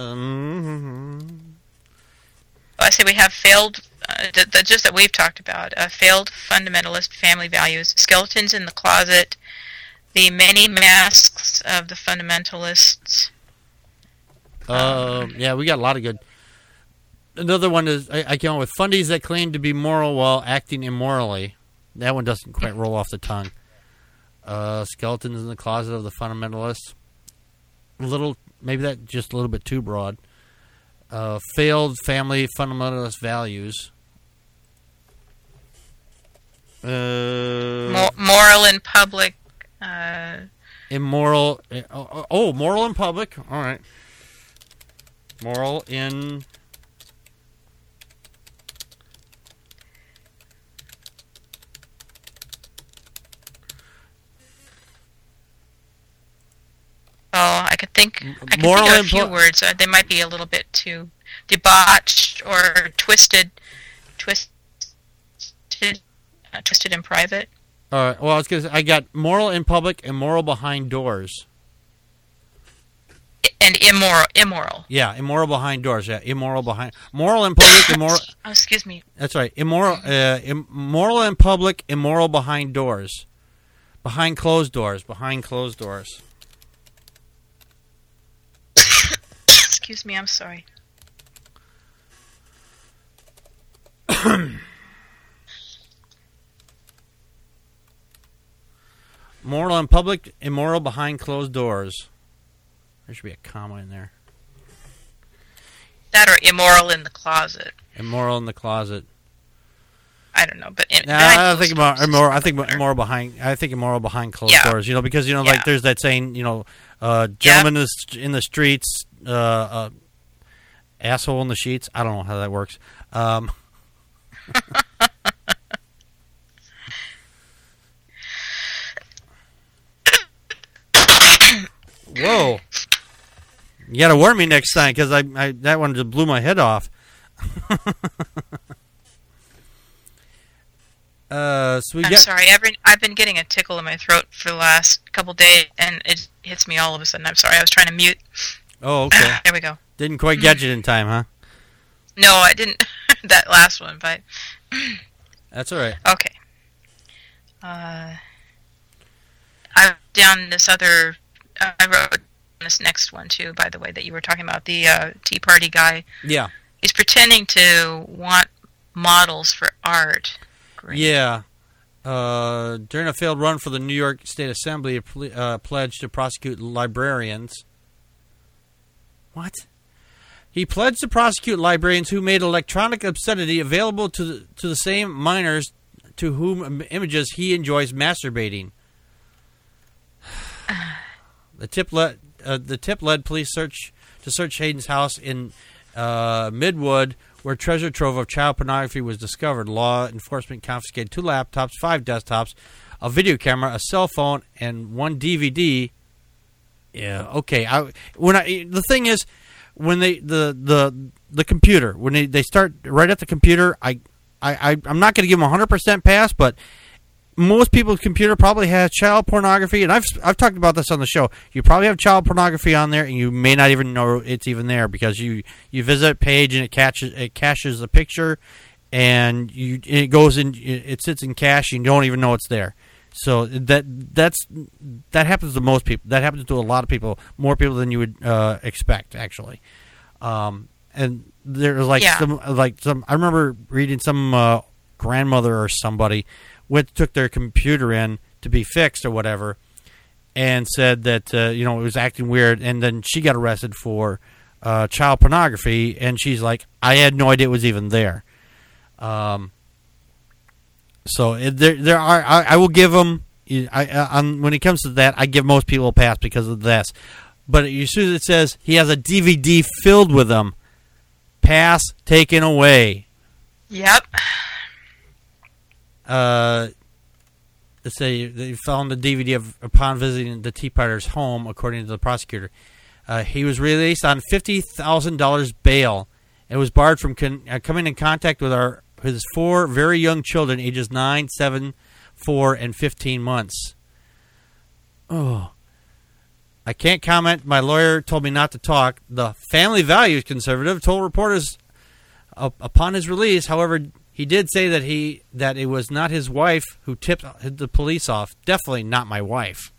I say we have failed, the gist that we've talked about, failed fundamentalist family values, skeletons in the closet, the many masks of the fundamentalists. Yeah, we got a lot of good. Another one is, I came up with fundies that claim to be moral while acting immorally. That one doesn't quite roll off the tongue. Skeletons in the closet of the fundamentalists. Maybe that just a little bit too broad. Failed family fundamentalist values. Moral in public. Immoral. Moral in public. All right. Moral in. I could think of a few words. They might be a little bit too debauched or twisted in private. All right. Well, I got moral in public, immoral behind doors, and immoral. Yeah, immoral behind doors. Yeah, moral in public, immoral. Oh, excuse me. That's right. Immoral in public, immoral behind doors, behind closed doors. Excuse me, I'm sorry. Moral in public, immoral behind closed doors. There should be a comma in there. That or immoral in the closet. Immoral in the closet. I don't know, but I think immoral. I think immoral behind closed doors. You know, because like there's that saying. Gentleman is in the streets, asshole in the sheets. I don't know how that works. Whoa! You gotta warn me next time because I that one just blew my head off. I'm sorry. I've been getting a tickle in my throat for the last couple days, and it hits me all of a sudden. I'm sorry. I was trying to mute. Oh, okay. There we go. Didn't quite get you in time, huh? No, I didn't. That last one, but that's all right. Okay. I wrote down this other. I wrote this next one too, by the way, that you were talking about, the Tea Party guy. Yeah. He's pretending to want models for art. Great. Yeah. During a failed run for the New York State Assembly, he pledged to prosecute librarians. What? He pledged to prosecute librarians who made electronic obscenity available to the same minors to whom images he enjoys masturbating. The tip led police to search Hayden's house in Midwood, where treasure trove of child pornography was discovered. Law enforcement confiscated 2 laptops, 5 desktops, a video camera, a cell phone, and 1 DVD. Yeah, okay. The thing is, when the computer, when they start right at the computer, I'm not going to give them 100% pass, but most people's computer probably has child pornography, and I've talked about this on the show. You probably have child pornography on there, and you may not even know it's even there because you visit a page and it caches the picture, and it goes in, it sits in cache, and you don't even know it's there. So that happens to most people. That happens to a lot of people, more people than you would expect, actually. And there's some. I remember reading some grandmother or somebody took their computer in to be fixed or whatever, and said that it was acting weird, and then she got arrested for child pornography, and she's like, I had no idea it was even there. So there are. I will give them. When it comes to that, I give most people a pass because of this. But as soon as it says he has a DVD filled with them, pass taken away. Yep. Let's say they found the DVD upon visiting the Tea Party's home, according to the prosecutor. He was released on $50,000 bail and was barred from coming in contact with his 4 very young children, ages 9, 7, 4, and 15 months. Oh. I can't comment. My lawyer told me not to talk. The family values conservative told reporters upon his release, however, he did say that it was not his wife who tipped the police off. Definitely not my wife.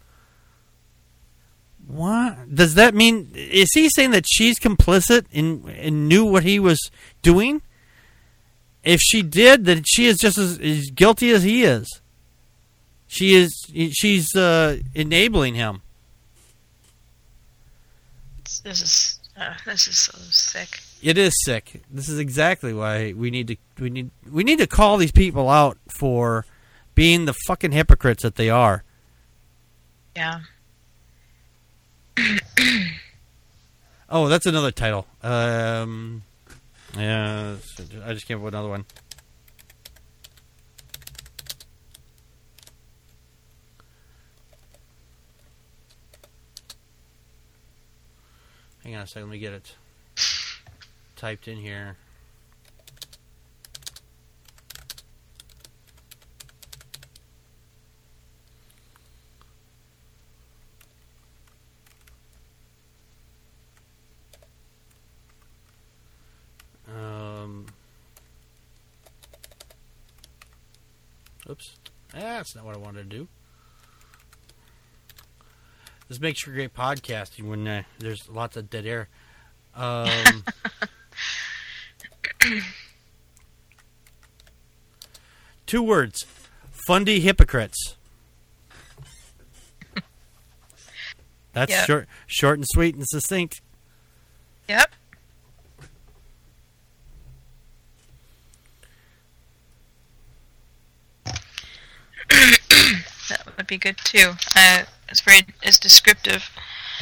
What does that mean? Is he saying that she's complicit and knew what he was doing? If she did, then she is just as guilty as he is. She's enabling him. This is so sick. It is sick. This is exactly why we need to call these people out for being the fucking hypocrites that they are. Yeah. Oh, that's another title. Yeah, I just came up with another one. Hang on a second, let me get it typed in here. Oops. That's not what I wanted to do. This makes for great podcasting when there's lots of dead air. 2 words. Fundy hypocrites. That's yep. Short and sweet and succinct. Yep. That would be good too. It's descriptive.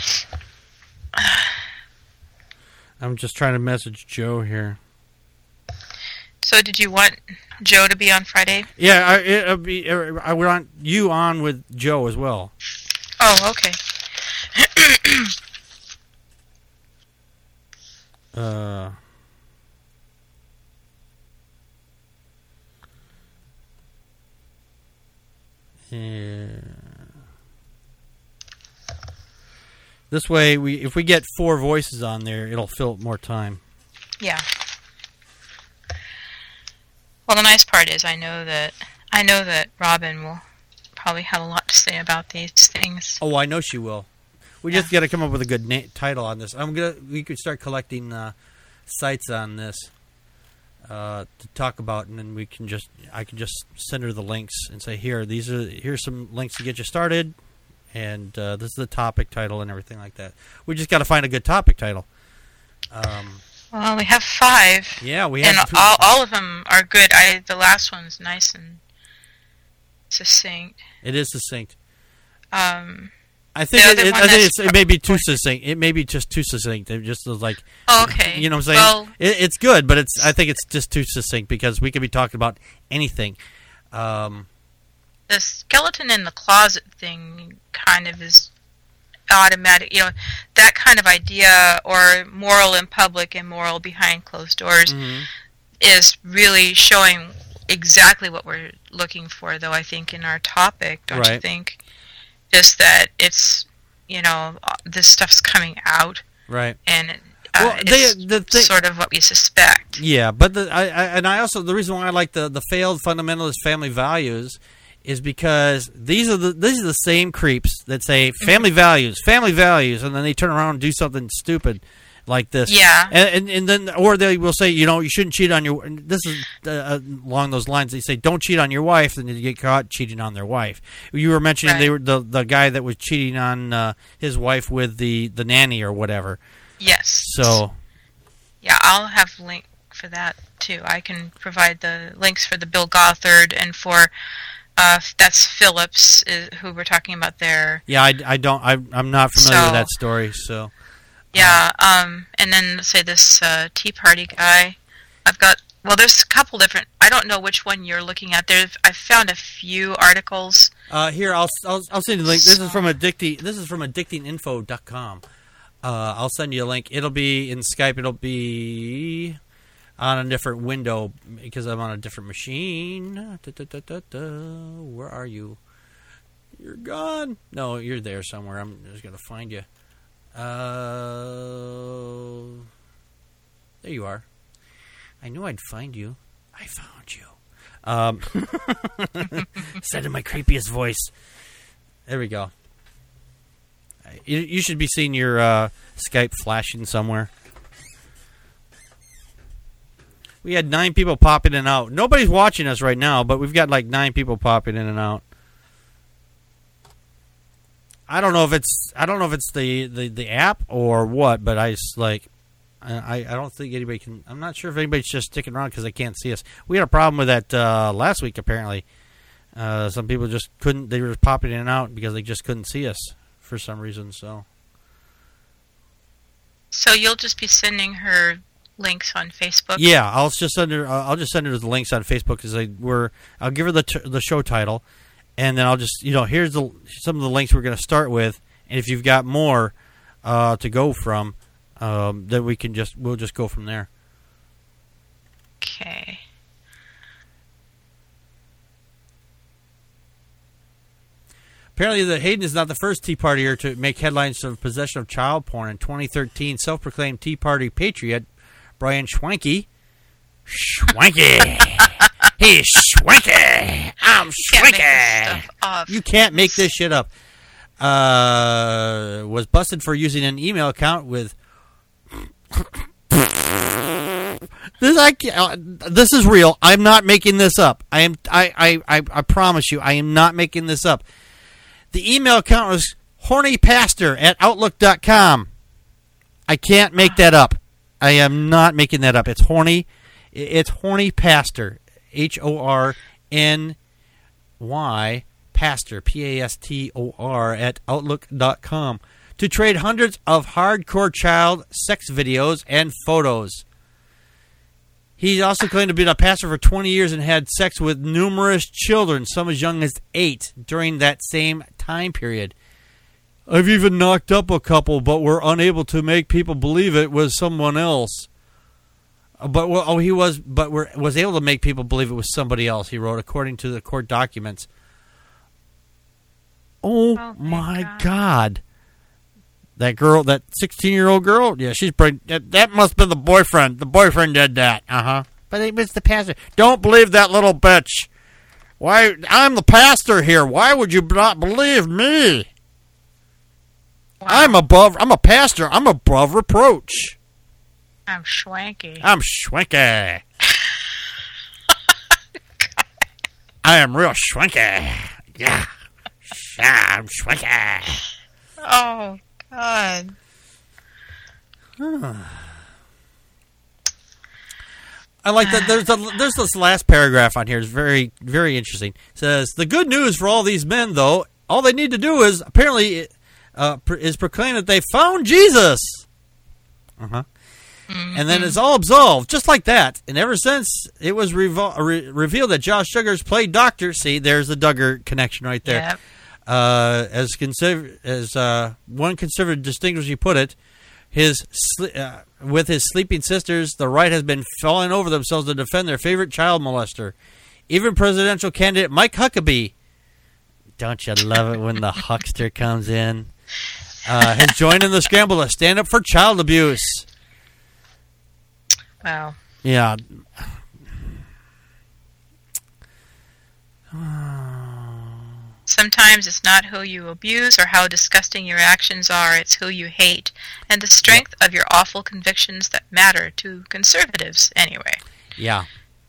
I'm just trying to message Joe here. So, did you want Joe to be on Friday? Yeah, I want you on with Joe as well. Oh, okay. Yeah. This way, if we get 4 voices on there, it'll fill up more time. Yeah. Well, the nice part is I know that Robin will probably have a lot to say about these things. Oh, I know she will. We just got to come up with a good title on this. We could start collecting sites on this to talk about, and then I can just send her the links and say, here's some links to get you started, and this is the topic title and everything like that. We just got to find a good topic title. Well, we have 5. Yeah, we have, and all of them are good. The last one's nice and succinct. It is succinct. I think it may be too succinct. It may be just too succinct. It just was like, okay. You know what I'm saying? Well, it's good, but I think it's just too succinct because we could be talking about anything. The skeleton in the closet thing kind of is automatic. You know, that kind of idea, or moral in public and moral behind closed doors, is really showing exactly what we're looking for, though, I think, in our topic, don't you think? Just that it's, this stuff's coming out. Right. And it's sort of what we suspect. Yeah, but the reason why I like the failed fundamentalist family values is because these are the same creeps that say family values, and then they turn around and do something stupid like this. Yeah. And then, or they will say, you shouldn't cheat on your. This is along those lines. They say, don't cheat on your wife, then you get caught cheating on their wife. You were mentioning they were the guy that was cheating on his wife with the nanny or whatever. Yes. So. Yeah, I'll have a link for that too. I can provide the links for the Bill Gothard and for. That's Phillips, who we're talking about there. Yeah, I'm not familiar with that story, so. Yeah, and then say this Tea Party guy. There's a couple different. I don't know which one you're looking at. I found a few articles. Here, I'll send you a link. This is from addictinginfo.com. I'll send you a link. It'll be in Skype. It'll be on a different window because I'm on a different machine. Where are you? You're gone. No, you're there somewhere. I'm just gonna find you. There you are. I knew I'd find you. I found you. Said in my creepiest voice. There we go. You should be seeing your Skype flashing somewhere. We had 9 people popping in and out. Nobody's watching us right now, but we've got like 9 people popping in and out. I don't know if it's the app or what, but I don't think anybody can. I'm not sure if anybody's just sticking around because they can't see us. We had a problem with that last week. Apparently, some people just couldn't. They were popping in and out because they just couldn't see us for some reason. So you'll just be sending her links on Facebook. Yeah, I'll just send her the links on Facebook because I'll give her the show title. And then I'll just, here's some of the links we're going to start with, and if you've got more to go from, then we'll just go from there. Okay. Apparently, the Hayden is not the first Tea Partier to make headlines of possession of child porn. In 2013, self-proclaimed Tea Party patriot Brian Schwenke. He's Schwenke. I'm Schwenke. You can't make this shit up. Was busted for using an email account with. This is real. I'm not making this up. I promise you, I am not making this up. The email account was hornypastor@outlook.com. I can't make that up. I am not making that up. It's horny. It's horny pastor. HORNY pastor, PASTOR @outlook.com to trade hundreds of hardcore child sex videos and photos. He also claimed to be a pastor for 20 years and had sex with numerous children, some as young as 8, during that same time period. I've even knocked up a couple, but were unable to make people believe it was someone else. He was able to make people believe it was somebody else, he wrote, according to the court documents. Oh my God. That girl, that 16-year-old girl, yeah, she's pregnant. That must have been the boyfriend. The boyfriend did that. But it was the pastor. Don't believe that little bitch. Why? I'm the pastor here. Why would you not believe me? Wow. I'm a pastor. I'm above reproach. I'm schwanky. I'm schwanky. I am real schwanky. Yeah. I'm schwanky. Oh, God. I like that. There's this last paragraph on here. It's very, very interesting. It says, the good news for all these men, though, all they need to do is apparently is proclaim that they found Jesus. Uh-huh. Mm-hmm. And then it's all absolved, just like that. And ever since it was revealed that Josh Duggar's played doctor, see, there's the Duggar connection right there. Yep. As one conservative distinguished put it, with his sleeping sisters, the right has been falling over themselves to defend their favorite child molester. Even presidential candidate Mike Huckabee, don't you love it when the huckster comes in, has joined in the scramble to stand up for child abuse. Wow. Yeah. Sometimes it's not who you abuse or how disgusting your actions are, it's who you hate, and the strength of your awful convictions that matter to conservatives, anyway. Yeah.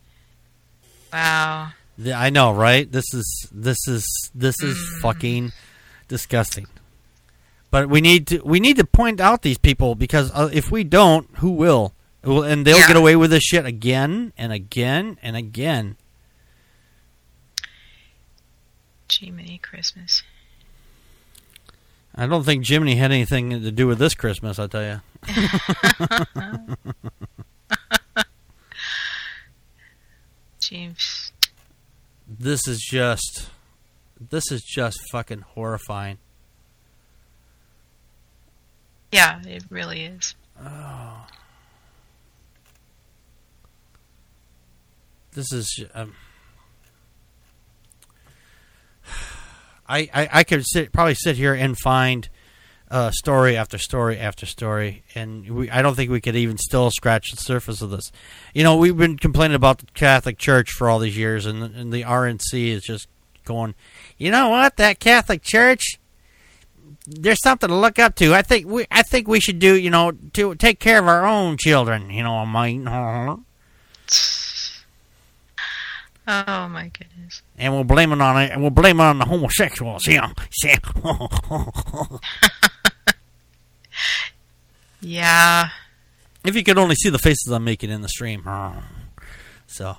Wow. I know, right? This is fucking disgusting. But we need to point out these people, because if we don't, who will? And they'll get away with this shit again and again and again. Jiminy Christmas. I don't think Jiminy had anything to do with this Christmas, I'll tell you. James. This is just fucking horrifying. Yeah, it really is. Oh. This is... I could probably sit here and find story after story after story, and I don't think we could even still scratch the surface of this. You know, we've been complaining about the Catholic Church for all these years, and the RNC is just going, you know what, that Catholic Church, there's something to look up to. I think we should do, you know, to take care of our own children. You know, I might. Oh my goodness! And we'll blame it on it, and we'll blame it on the homosexuals. Yeah. Yeah. If you could only see the faces I'm making in the stream. So.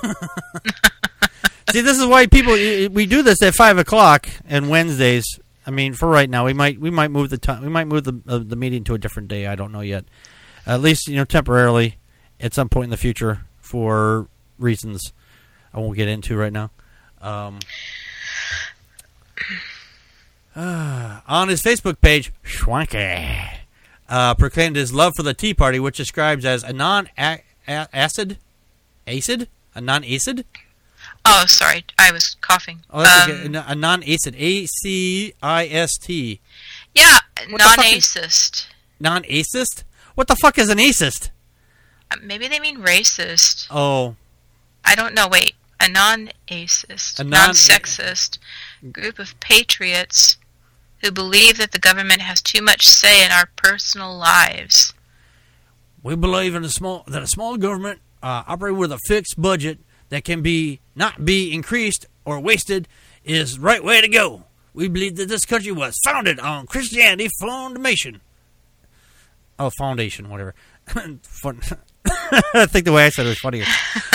See, this is why we do this at 5:00 and Wednesdays. I mean, for right now, we might move the time. We might move the meeting to a different day. I don't know yet. At least, you know, temporarily, at some point in the future, for reasons I won't get into right now. On his Facebook page, Schwanke proclaimed his love for the Tea Party, which describes as a non-acid. Oh, sorry, I was coughing. Oh, that's okay. A non-acid, ACIST. Yeah, non-acist. Non-acist? What the fuck is an acist? Maybe they mean racist. Oh. I don't know, wait. A non-acist, non-sexist group of patriots who believe that the government has too much say in our personal lives. We believe in a small government operating with a fixed budget that can not be increased or wasted is the right way to go. We believe that this country was founded on Christianity Foundation. Oh, foundation, whatever. I think the way I said it was funnier.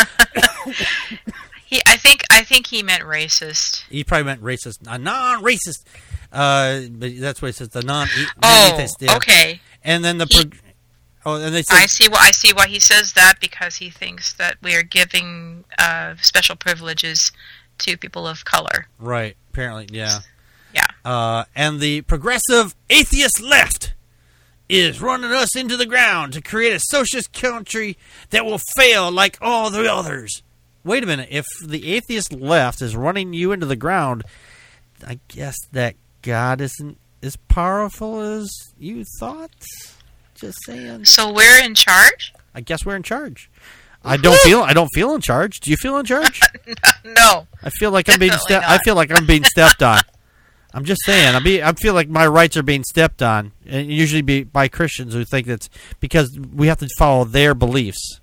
I think he meant racist. He probably meant racist, a non-racist. But that's what he says. The non-atheist. Yeah. Okay. And then and they say, I see why he says that, because he thinks that we are giving special privileges to people of color. Right. Apparently, yeah. Yeah. And the progressive atheist left is running us into the ground to create a socialist country that will fail like all the others. Wait a minute. If the atheist left is running you into the ground, I guess that God isn't as powerful as you thought. Just saying. So we're in charge? I guess we're in charge. I don't feel in charge. Do you feel in charge? No. I feel like I'm being stepped on. I'm just saying. I feel like my rights are being stepped on, and usually by Christians who think that's because we have to follow their beliefs.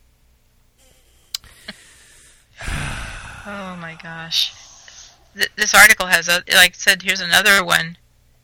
Oh my gosh. This article has, like I said, here's another one.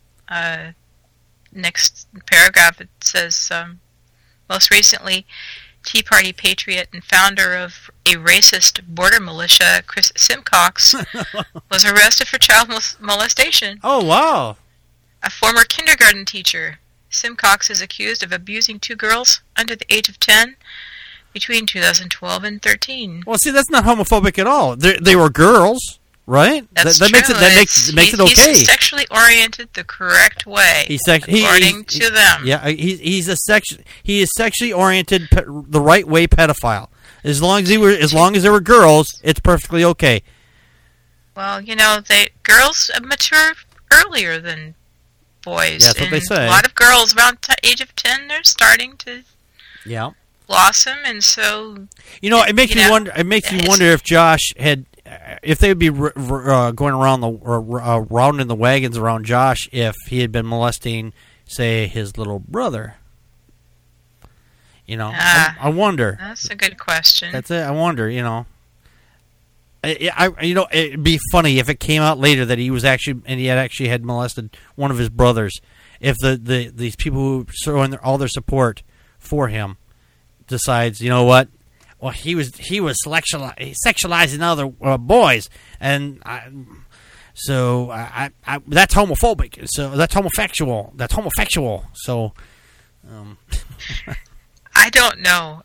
Next paragraph, it says, most recently, Tea Party patriot and founder of a racist border militia, Chris Simcox, was arrested for child molestation. Oh, wow. A former kindergarten teacher, Simcox is accused of abusing 2 girls under the age of 10 between 2012 and 13. Well, see, that's not homophobic at all. They were girls, right? That's that true. Makes it okay. He's sexually oriented the correct way, according to them. Yeah, he is sexually oriented the right way pedophile. As long as they were girls, it's perfectly okay. Well, girls mature earlier than boys. That's what they say. A lot of girls around the age of 10, they're starting to blossom, and so it makes me wonder. It makes me wonder if Josh had, if they would be going around rounding the wagons around Josh if he had been molesting, say, his little brother. I wonder. That's a good question. That's it. I wonder. It'd be funny if it came out later that he had molested one of his brothers. If these people who throw in all their support for him decides, you know what? Well, he was sexualizing other boys, and that's homophobic. So that's homosexual. That's homosexual. So, I don't know.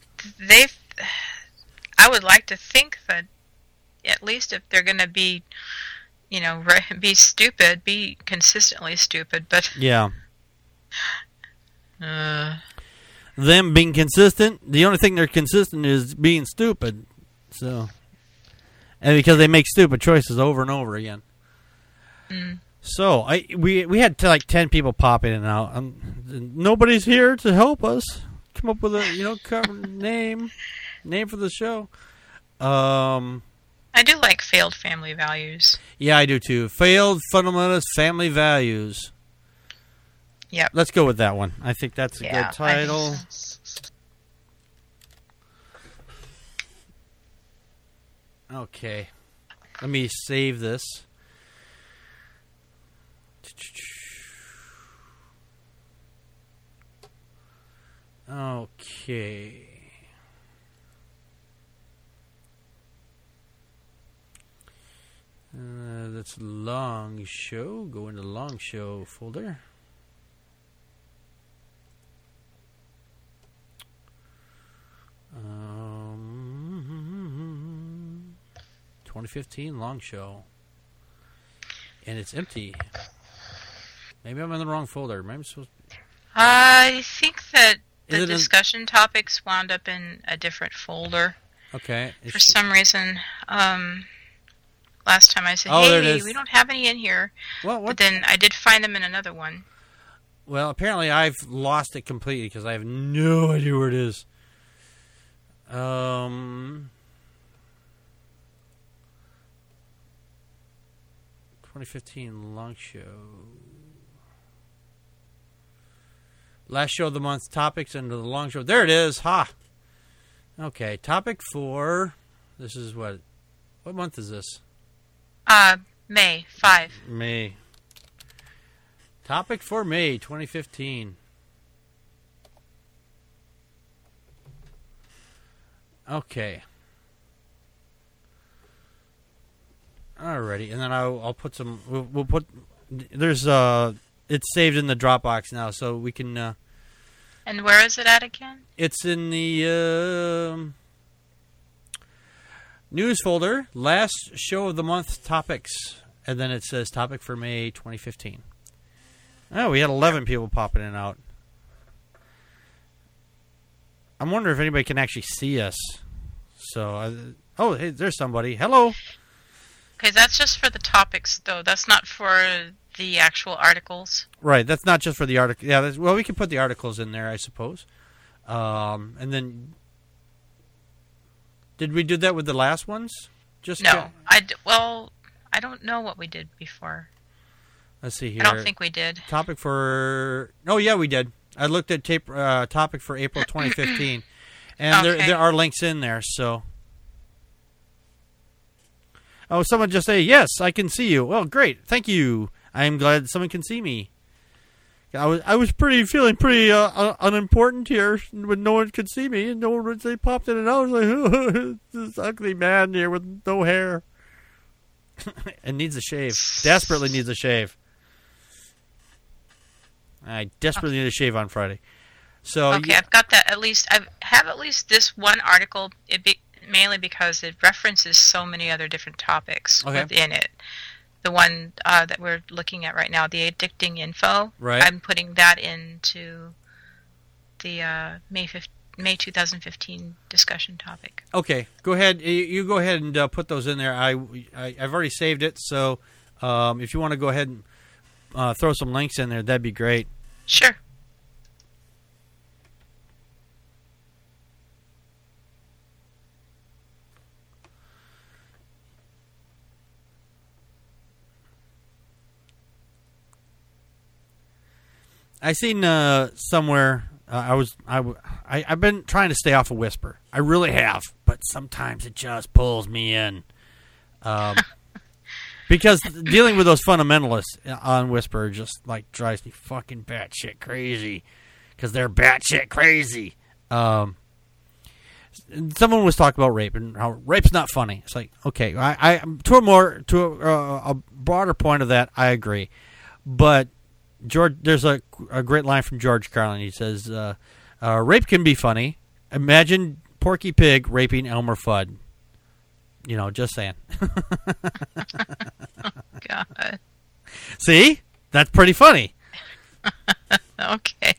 I would like to think that at least if they're going to be, be stupid, be consistently stupid. But yeah. Them being consistent, the only thing they're consistent is being stupid. So, and because they make stupid choices over and over again. Mm. So we had like 10 people pop in and out. Nobody's here to help us come up with a name for the show. I do like failed family values. Yeah, I do too. Failed fundamentalist family values. Yep. Let's go with that one. I think that's a good title. Okay. Let me save this. Okay. That's long show. Go into long show folder. Um, 2015 long show, and it's empty. Maybe I'm in the wrong folder. Maybe I'm supposed. I think that the discussion topics wound up in a different folder. Okay. For some reason, last time I said, "Hey, we don't have any in here." Well, but then I did find them in another one. Well, apparently I've lost it completely because I have no idea where it is. 2015 long show. Last show of the month, topics under the long show. There it is. Ha! Okay, topic 4. This is what month is this? May 5. May. Topic for May 2015. Okay. Alrighty, and then I'll put some. We'll put. There's it's saved in the Dropbox now, so we can. And where is it at again? It's in the news folder. Last show of the month topics, and then it says topic for May 2015. Oh, we had 11 people popping in and out. I'm wondering if anybody can actually see us. So, hey, there's somebody. Hello. Okay, that's just for the topics, though. That's not for the actual articles. Right, that's not just for the article. Yeah, well, we can put the articles in there, I suppose. And then, did we do that with the last ones? No, I don't know what we did before. Let's see here. I don't think we did. Topic for... Oh, yeah, we did. I looked at topic for April 2015, and Okay. there are links in there, so... Oh, someone just say, yes, I can see you. Well, great. Thank you. I am glad someone can see me. I was feeling pretty unimportant here when no one could see me, and no one they popped in and out. I was like, this ugly man here with no hair. And needs a shave. Desperately needs a shave. I desperately need a shave on Friday. So Okay, I've got that at least. I have at least this one article, mainly because it references so many other different topics within it. The one that we're looking at right now, the addicting info. Right. I'm putting that into the May 2015 discussion topic. Okay, go ahead. You go ahead and put those in there. I've already saved it, so if you want to go ahead and throw some links in there, that'd be great. Sure. I seen somewhere. I've been trying to stay off of Whisper. I really have, but sometimes it just pulls me in. Because dealing with those fundamentalists on Whisper just like drives me fucking batshit crazy. Because they're batshit crazy. Someone was talking about rape and how rape's not funny. It's like, okay, I to a broader point of that, I agree. But there's a great line from George Carlin. He says, "Rape can be funny. Imagine Porky Pig raping Elmer Fudd." You know, just saying. God. See, that's pretty funny. Okay.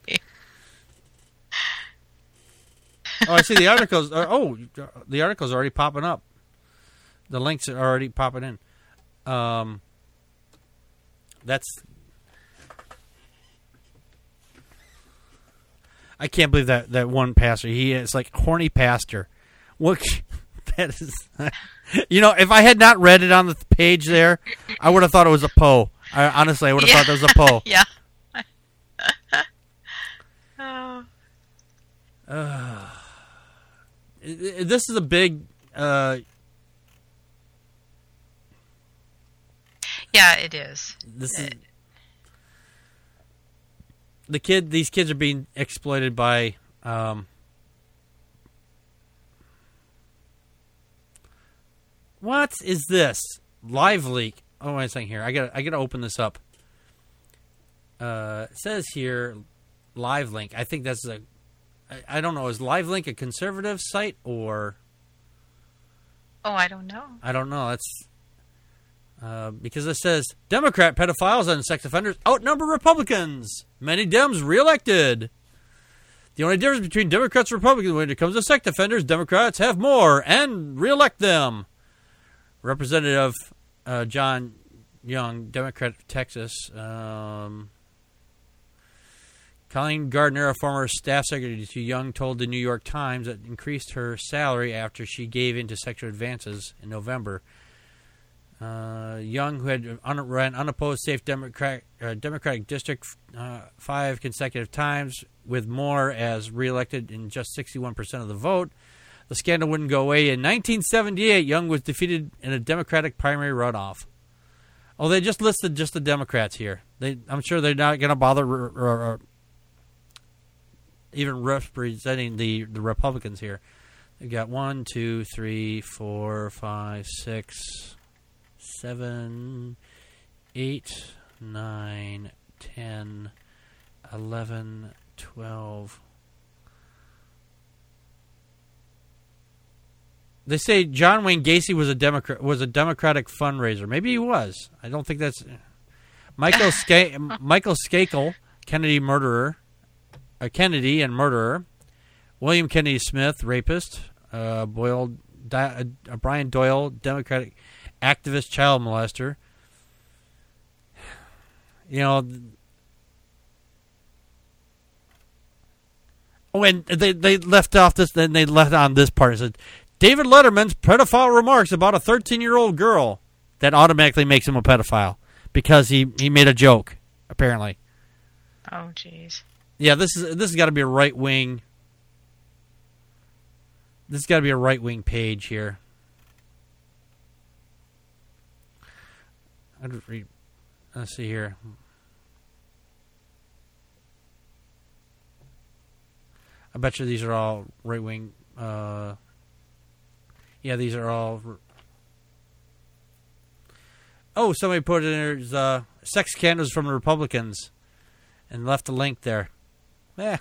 Oh, I see the articles. The article's already popping up. The links are already popping in. That's. I can't believe that one pastor. He is like horny pastor. What? That is. You know, if I had not read it on the page there, I would have thought it was a Poe. Honestly, I would have thought that was a Poe. Yeah. This is a big. Yeah, it is. This is. These kids are being exploited by. What is this? Live leak. Oh, wait a second here. I gotta open this up. It says here, Live Link. I think that's I don't know. Is Live Link a conservative site or? Oh, I don't know. I don't know. That's because it says Democrat pedophiles and sex offenders outnumber Republicans. Many Dems reelected. The only difference between Democrats and Republicans when it comes to sex offenders, Democrats have more and reelect them. Representative John Young, Democrat of Texas. Colleen Gardner, a former staff secretary to Young, told the New York Times that increased her salary after she gave in to sexual advances in November. Young, who had ran unopposed safe Democratic District 5 consecutive times, with Moore as reelected in just 61% of the vote. The scandal wouldn't go away. In 1978, Young was defeated in a Democratic primary runoff. Oh, they just listed just the Democrats here. I'm sure they're not going to bother even representing the Republicans here. They've got 1, 2, 3, 4, 5, 6, 7, 8, 9, 10, 11, 12. They say John Wayne Gacy was a Democratic fundraiser. Maybe he was. I don't think that's Michael Skakel, Kennedy and murderer. William Kennedy Smith, rapist. Brian Doyle, Democratic activist, child molester. You know. Oh, and they left off this. Then they left on this part. It said, David Letterman's pedophile remarks about a 13-year-old girl. That automatically makes him a pedophile. because he made a joke, apparently. Oh, jeez. Yeah, this has got to be a right wing. This has got to be a right wing page here. Let's see here. I bet you these are all right wing. Yeah, these are all. Oh, somebody put in there sex scandals from the Republicans and left a link there. Yeah.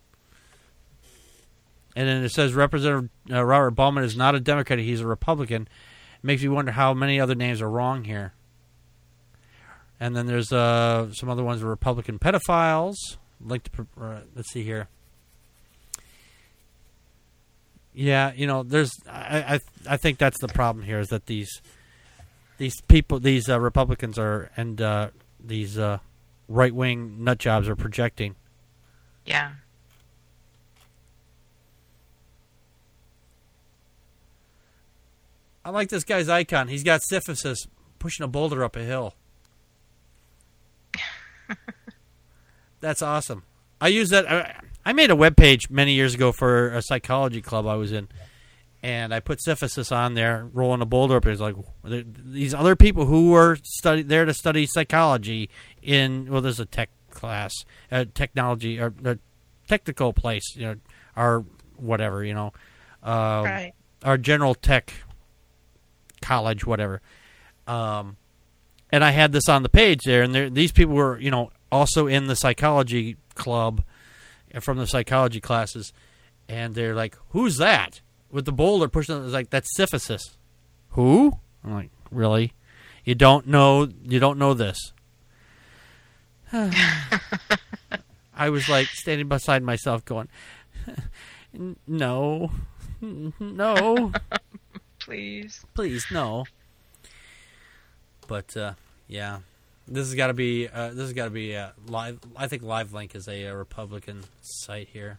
And then it says Representative Robert Bauman is not a Democrat. He's a Republican. It makes me wonder how many other names are wrong here. And then there's some other ones, Republican pedophiles. Linked to, let's see here. Yeah, there's. I think that's the problem here is that these people, these Republicans these right wing nut jobs are projecting. Yeah. I like this guy's icon. He's got syphilis pushing a boulder up a hill. That's awesome. I use that. I made a webpage many years ago for a psychology club I was in, and I put syphilis on there, rolling a boulder up. It's like these other people who were there to study psychology there's a tech class, technology, or a technical place, or whatever, Right. Our general tech college, whatever. And I had this on the page there, and these people were, also in the psychology club from the psychology classes, and they're like, "Who's that with the boulder pushing?" It's like, "That's syphilis." Who? I'm like, "Really? You don't know this?" I was like standing beside myself, going, "No, no, Please, no." But yeah. This has got to be live. I think LiveLink is a Republican site here.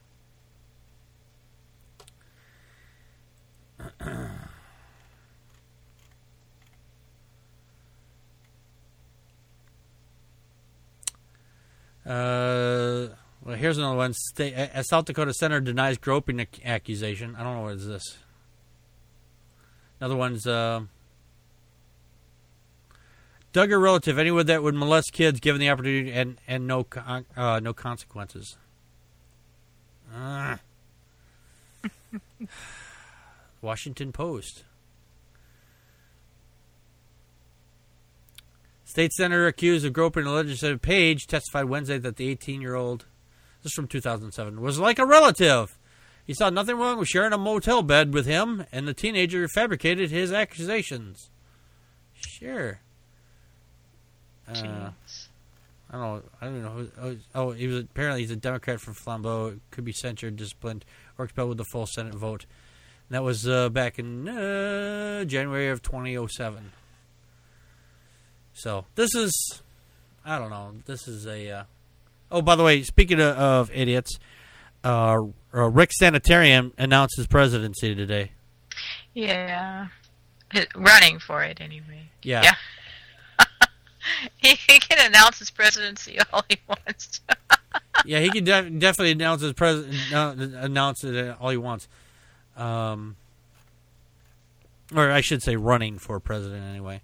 Well, here's another one. A South Dakota senator denies groping accusation. I don't know what is this. Another one's. Duggar relative, anyone that would molest kids given the opportunity and no consequences. Washington Post. State senator accused of groping a legislative page testified Wednesday that the 18-year-old, this is from 2007, was like a relative. He saw nothing wrong with sharing a motel bed with him, and the teenager fabricated his accusations. Sure. I don't know. He's a Democrat from Flambeau. Could be censured, disciplined, or expelled with a full Senate vote. And that was back in January of 2007. So this is, I don't know. This is a. Oh, by the way, speaking of idiots, Rick Sanitarium announced his presidency today. Yeah, running for it anyway. Yeah. He can announce his presidency all he wants. Yeah, he can definitely announce his announce it all he wants. Or I should say running for president anyway.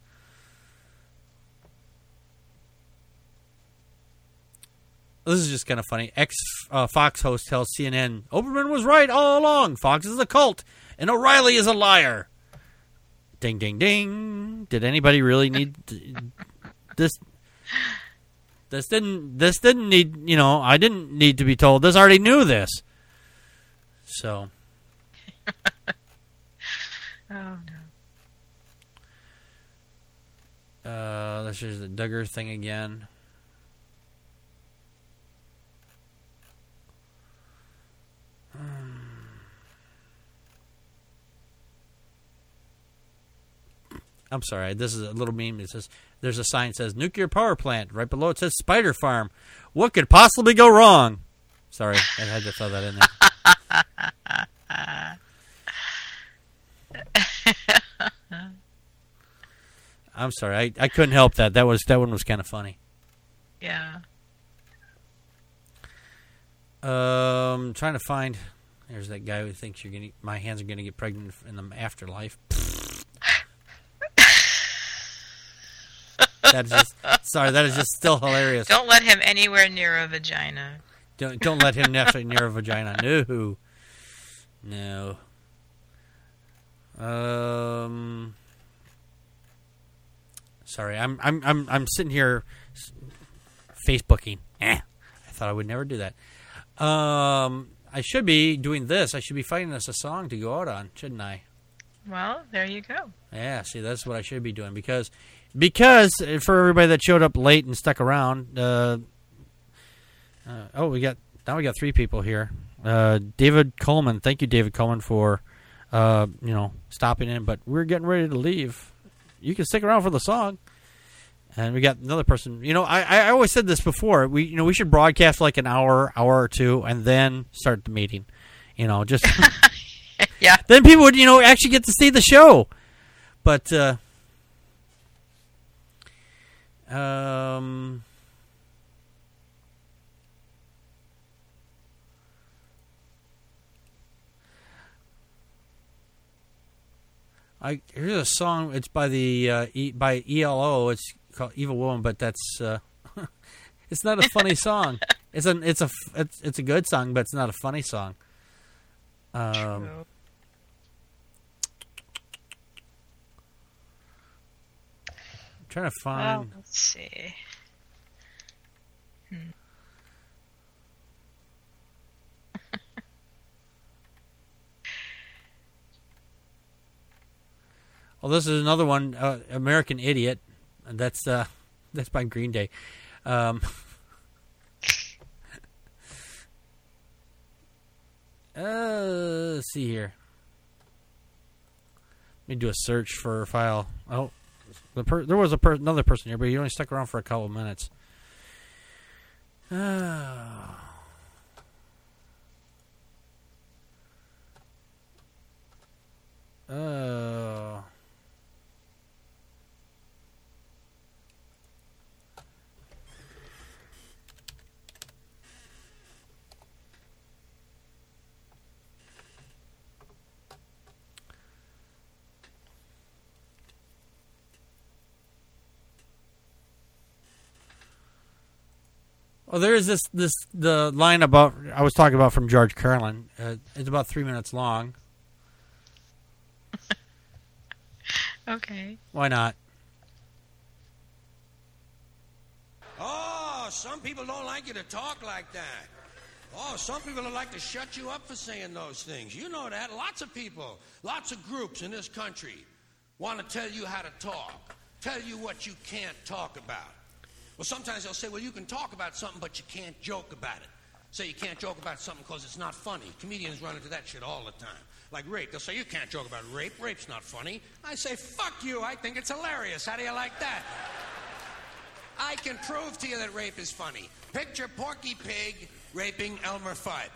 This is just kind of funny. Fox host tells CNN, Oberman was right all along. Fox is a cult, and O'Reilly is a liar. Ding, ding, ding. Did anybody really need this? This didn't need, I didn't need to be told this. I already knew this. So. Oh, no. This is the Duggar thing again. I'm sorry. This is a little meme. It says there's a sign that says nuclear power plant. Right below it says Spider Farm. What could possibly go wrong? Sorry, I had to throw that in I'm sorry. I couldn't help that. That one was kind of funny. Yeah. Trying to find. There's that guy who thinks my hands are gonna get pregnant in the afterlife. That is just still hilarious. Don't let him anywhere near a vagina. Don't let him near a vagina. No. Sorry, I'm sitting here Facebooking. I thought I would never do that. I should be doing this. I should be finding us a song to go out on, shouldn't I? Well, there you go. Yeah, see, that's what I should be doing because for everybody that showed up late and stuck around. We got 3 people here. David Coleman, thank you, David Coleman, for stopping in. But we're getting ready to leave. You can stick around for the song. And we got another person. I always said this before. We should broadcast like an hour or two, and then start the meeting. Just yeah. Then people would actually get to see the show. But here's a song. It's by by ELO. It's called Evil Woman, but that's it's not a funny song. It's a good song, but it's not a funny song. True. I'm trying to find. Let's see. Well, this is another one, American Idiot. That's by Green Day. Let's see here. Let me do a search for a file. Oh, there was another person here, but he only stuck around for a couple of minutes. Well, there is the line about I was talking about from George Carlin. It's about 3 minutes long. Okay. Why not? Oh, some people don't like you to talk like that. Oh, some people would like to shut you up for saying those things. You know that. Lots of people, lots of groups in this country want to tell you how to talk, tell you what you can't talk about. Well, sometimes they'll say, well, you can talk about something, but you can't joke about it. Say you can't joke about something because it's not funny. Comedians run into that shit all the time. Like rape. They'll say, you can't joke about rape. Rape's not funny. I say, fuck you. I think it's hilarious. How do you like that? I can prove to you that rape is funny. Picture Porky Pig raping Elmer Fudd.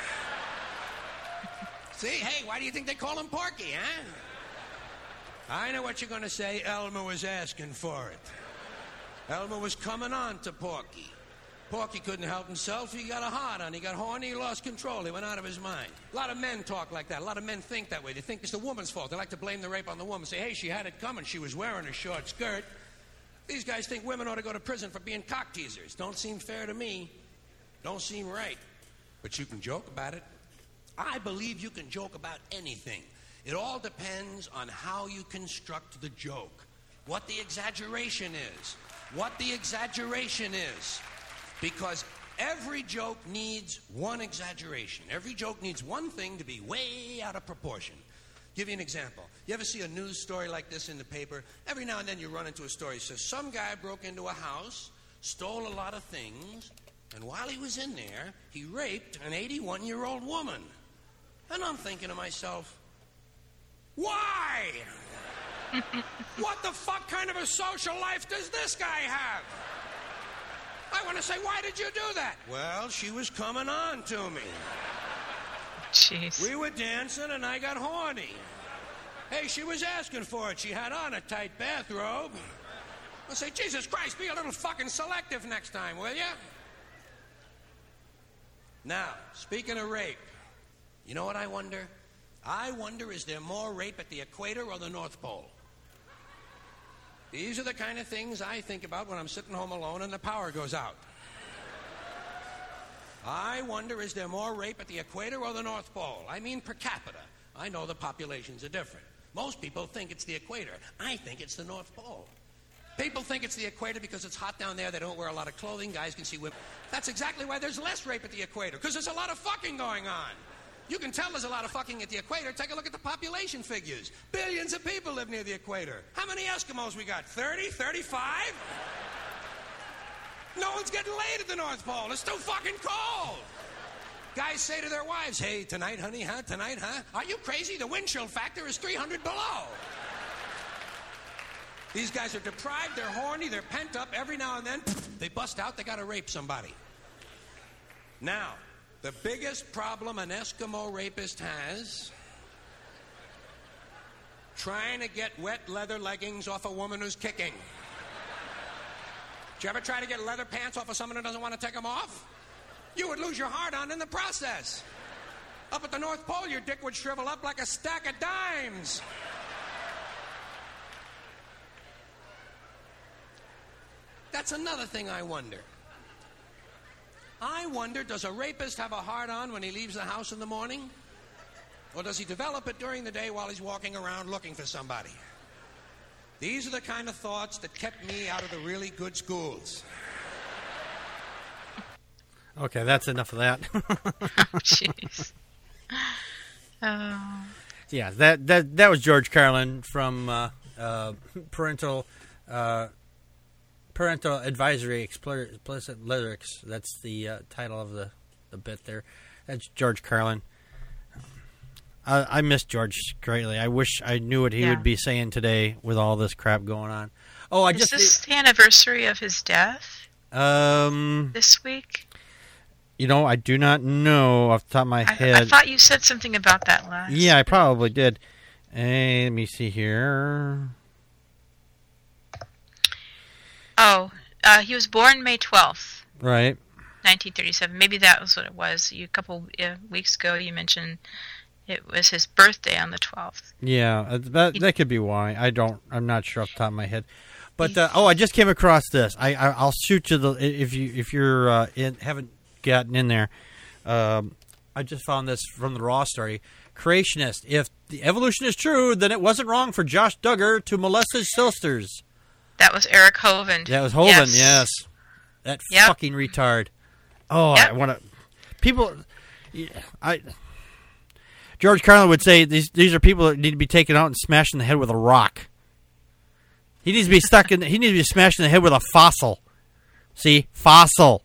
See? Hey, why do you think they call him Porky, huh? I know what you're going to say. Elmer was asking for it. Elmer was coming on to Porky. Porky couldn't help himself. He got a hard on. He got horny. He lost control. He went out of his mind. A lot of men talk like that. A lot of men think that way. They think it's the woman's fault. They like to blame the rape on the woman. Say, hey, she had it coming. She was wearing a short skirt. These guys think women ought to go to prison for being cock teasers. Don't seem fair to me. Don't seem right. But you can joke about it. I believe you can joke about anything. It all depends on how you construct the joke. What the exaggeration is. What the exaggeration is. Because every joke needs one exaggeration. Every joke needs one thing to be way out of proportion. Give you an example. You ever see a news story like this in the paper? Every now and then you run into a story that says some guy broke into a house, stole a lot of things, and while he was in there, he raped an 81-year-old woman. And I'm thinking to myself, why? What the fuck kind of a social life does this guy have? I want to say, why did you do that? Well, she was coming on to me. Jeez. We were dancing and I got horny. Hey, she was asking for it. She had on a tight bathrobe. I say, Jesus Christ, be a little fucking selective next time, will ya? Now, speaking of rape, you know what I wonder? I wonder, is there more rape at the equator or the North Pole? These are the kind of things I think about when I'm sitting home alone and the power goes out. I wonder, is there more rape at the equator or the North Pole? I mean per capita. I know the populations are different. Most people think it's the equator. I think it's the North Pole. People think it's the equator because it's hot down there. They don't wear a lot of clothing. Guys can see women. That's exactly why there's less rape at the equator, because there's a lot of fucking going on. You can tell there's a lot of fucking at the equator. Take a look at the population figures. Billions of people live near the equator. How many Eskimos we got? 30? 35? No one's getting laid at the North Pole. It's too fucking cold. Guys say to their wives, hey, tonight, honey, huh? Tonight, huh? Are you crazy? The wind chill factor is 300 below. These guys are deprived, they're horny, they're pent up. Every now and then, they bust out, they gotta rape somebody. Now, the biggest problem an Eskimo rapist has, trying to get wet leather leggings off a woman who's kicking. Did you ever try to get leather pants off of someone who doesn't want to take them off? You would lose your heart on in the process. Up at the North Pole, your dick would shrivel up like a stack of dimes. That's another thing I wonder. I wonder, does a rapist have a hard-on when he leaves the house in the morning? Or does he develop it during the day while he's walking around looking for somebody? These are the kind of thoughts that kept me out of the really good schools. Okay, that's enough of that. Jeez. Yeah, that was George Carlin from Parental Advisory Explicit Lyrics. That's the title of the bit there. That's George Carlin. I miss George greatly. I wish I knew what he would be saying today with all this crap going on. Oh, Is this the anniversary of his death? This week? You know, I do not know off the top of my head. I thought you said something about that last. Yeah, I probably did. Hey, let me see here. Oh, he was born May 12th. Right. 1937. Maybe that was what it was. A couple weeks ago you mentioned it was his birthday on the 12th. Yeah, that could be why. I'm not sure off the top of my head. But I just came across this. I'll shoot you if you're haven't gotten in there. I just found this from the Raw story. Creationist. If the evolution is true, then it wasn't wrong for Josh Duggar to molest his sisters. That was Eric Hovind. That was Hovind, yes. That fucking retard. Oh, I want to... People... George Carlin would say these are people that need to be taken out and smashed in the head with a rock. He needs to be he needs to be smashed in the head with a fossil. See? Fossil.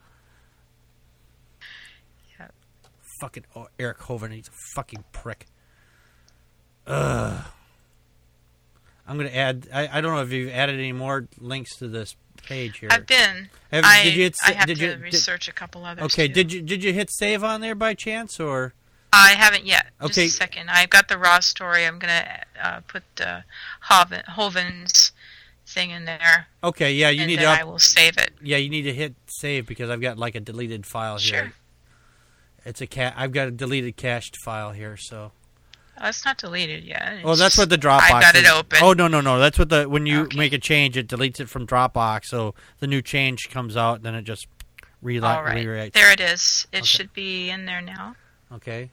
Yeah. Fucking Eric Hovind, he's a fucking prick. Ugh. I'm going to add... I don't know if you've added any more links to this page here. I've been. I have to research a couple others. Okay, too. did you hit save on there by chance, or? I haven't yet. Okay. Just a second. I've got the Raw story. I'm going to put Hovind's thing in there. Okay, yeah, you need to... I will save it. Yeah, you need to hit save because I've got like a deleted file here. Sure. I've got a deleted cached file here, so... Oh, it's not deleted yet. Oh, that's what the Dropbox I got it open. Oh, no. That's what when you make a change, it deletes it from Dropbox. So the new change comes out, then it just rewrites. There it is. It should be in there now. Okay.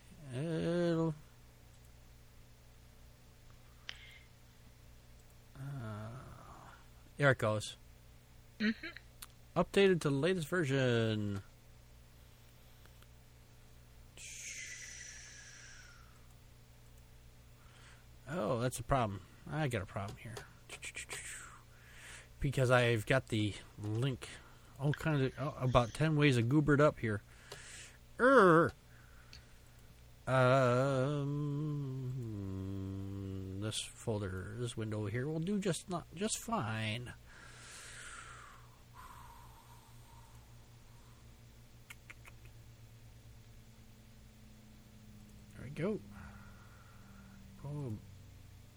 There it goes. Mm-hmm. Updated to the latest version. Oh, that's a problem. I got a problem here. Because I've got the link all kinds of about 10 ways of goobered up here. This folder, this window here will do just fine. There we go. Boom.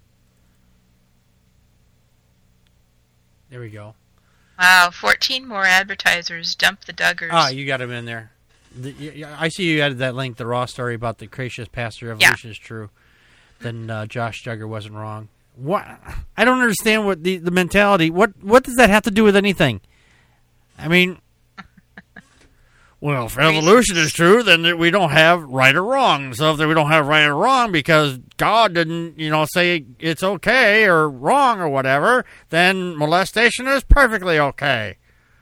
There we go. Wow, 14 more advertisers dump the Duggars. Ah, you got them in there. I see you added that link, the raw story about the Cretaceous past evolution is true. Then Josh Duggar wasn't wrong. What? I don't understand what the mentality. What does that have to do with anything? I mean, well, if evolution is true, then we don't have right or wrong. So if we don't have right or wrong because God didn't, say it's okay or wrong or whatever, then molestation is perfectly okay.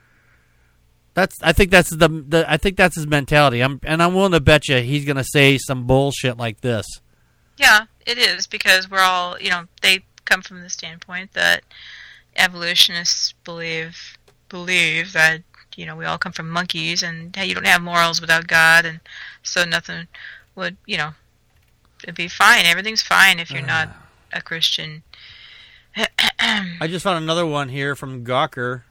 I think that's his mentality. I'm willing to bet you he's going to say some bullshit like this. Yeah, it is, because we're all, they come from the standpoint that evolutionists believe that, we all come from monkeys, and hey, you don't have morals without God, and so nothing would, it'd be fine. Everything's fine if you're not a Christian. I just found another one here from Gawker.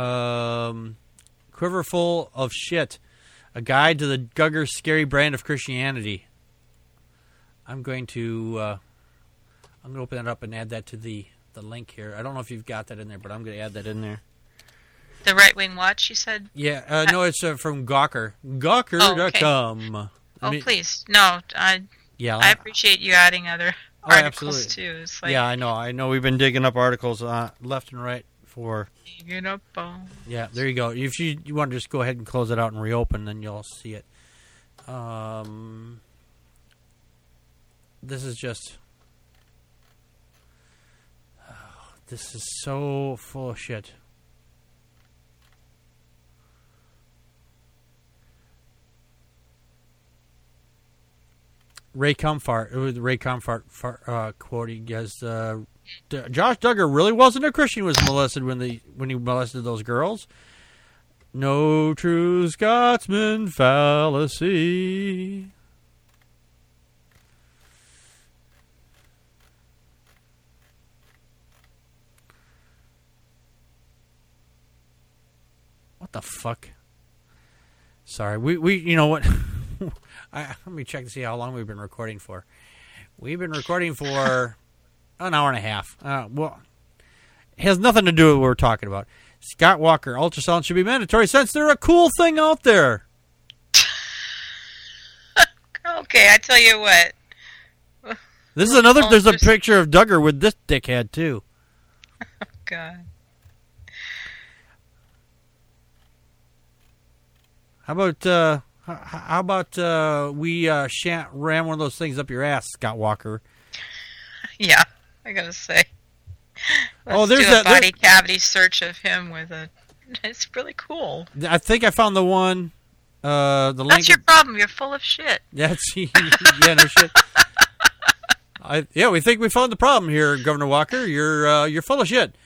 Quiverful of Shit, a guide to the Duggar scary brand of Christianity. I'm going to open that up and add that to the link here. I don't know if you've got that in there, but I'm going to add that in there. The Right Wing Watch, you said? Yeah, no, it's from Gawker. Gawker.com. Please. No, I appreciate you adding other articles, absolutely. Too. It's like, yeah, I know. We've been digging up articles left and right for... Digging up Yeah, there you go. If you want to just go ahead and close it out and reopen, then you'll see it. This is just... this is so full of shit. Ray Comfort, it was the Ray Comfort quote. He goes, Josh Duggar really wasn't a Christian. He was molested when he molested those girls. No true Scotsman fallacy. What the fuck? Sorry, we you know what? Let me check to see how long we've been recording for. We've been recording for an hour and a half. Well, it has nothing to do with what we're talking about. Scott Walker, ultrasound should be mandatory since they're a cool thing out there. Okay, I tell you what. This is another. There's a picture of Duggar with this dickhead too. Oh God. How about we shan't ram one of those things up your ass, Scott Walker? Yeah, I gotta say. Let's there's do a body cavity search of him with a. It's really cool. I think I found the one. The link. That's your problem. You're full of shit. That's yeah, no shit. We think we found the problem here, Governor Walker. You're full of shit.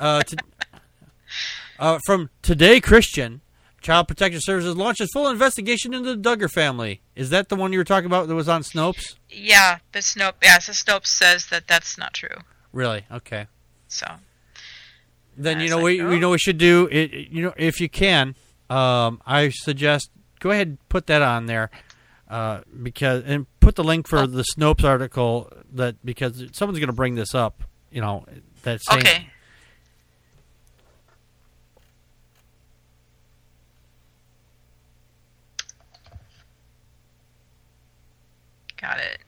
From Today Christian. Child Protective Services launches full investigation into the Duggar family. Is that the one you were talking about that was on Snopes? Yeah, the Snopes says that that's not true. Really? Okay. So. Then we should do it. If you can, I suggest go ahead and put that on there, and put the link for the Snopes article because someone's going to bring this up. That same. Okay. Got it.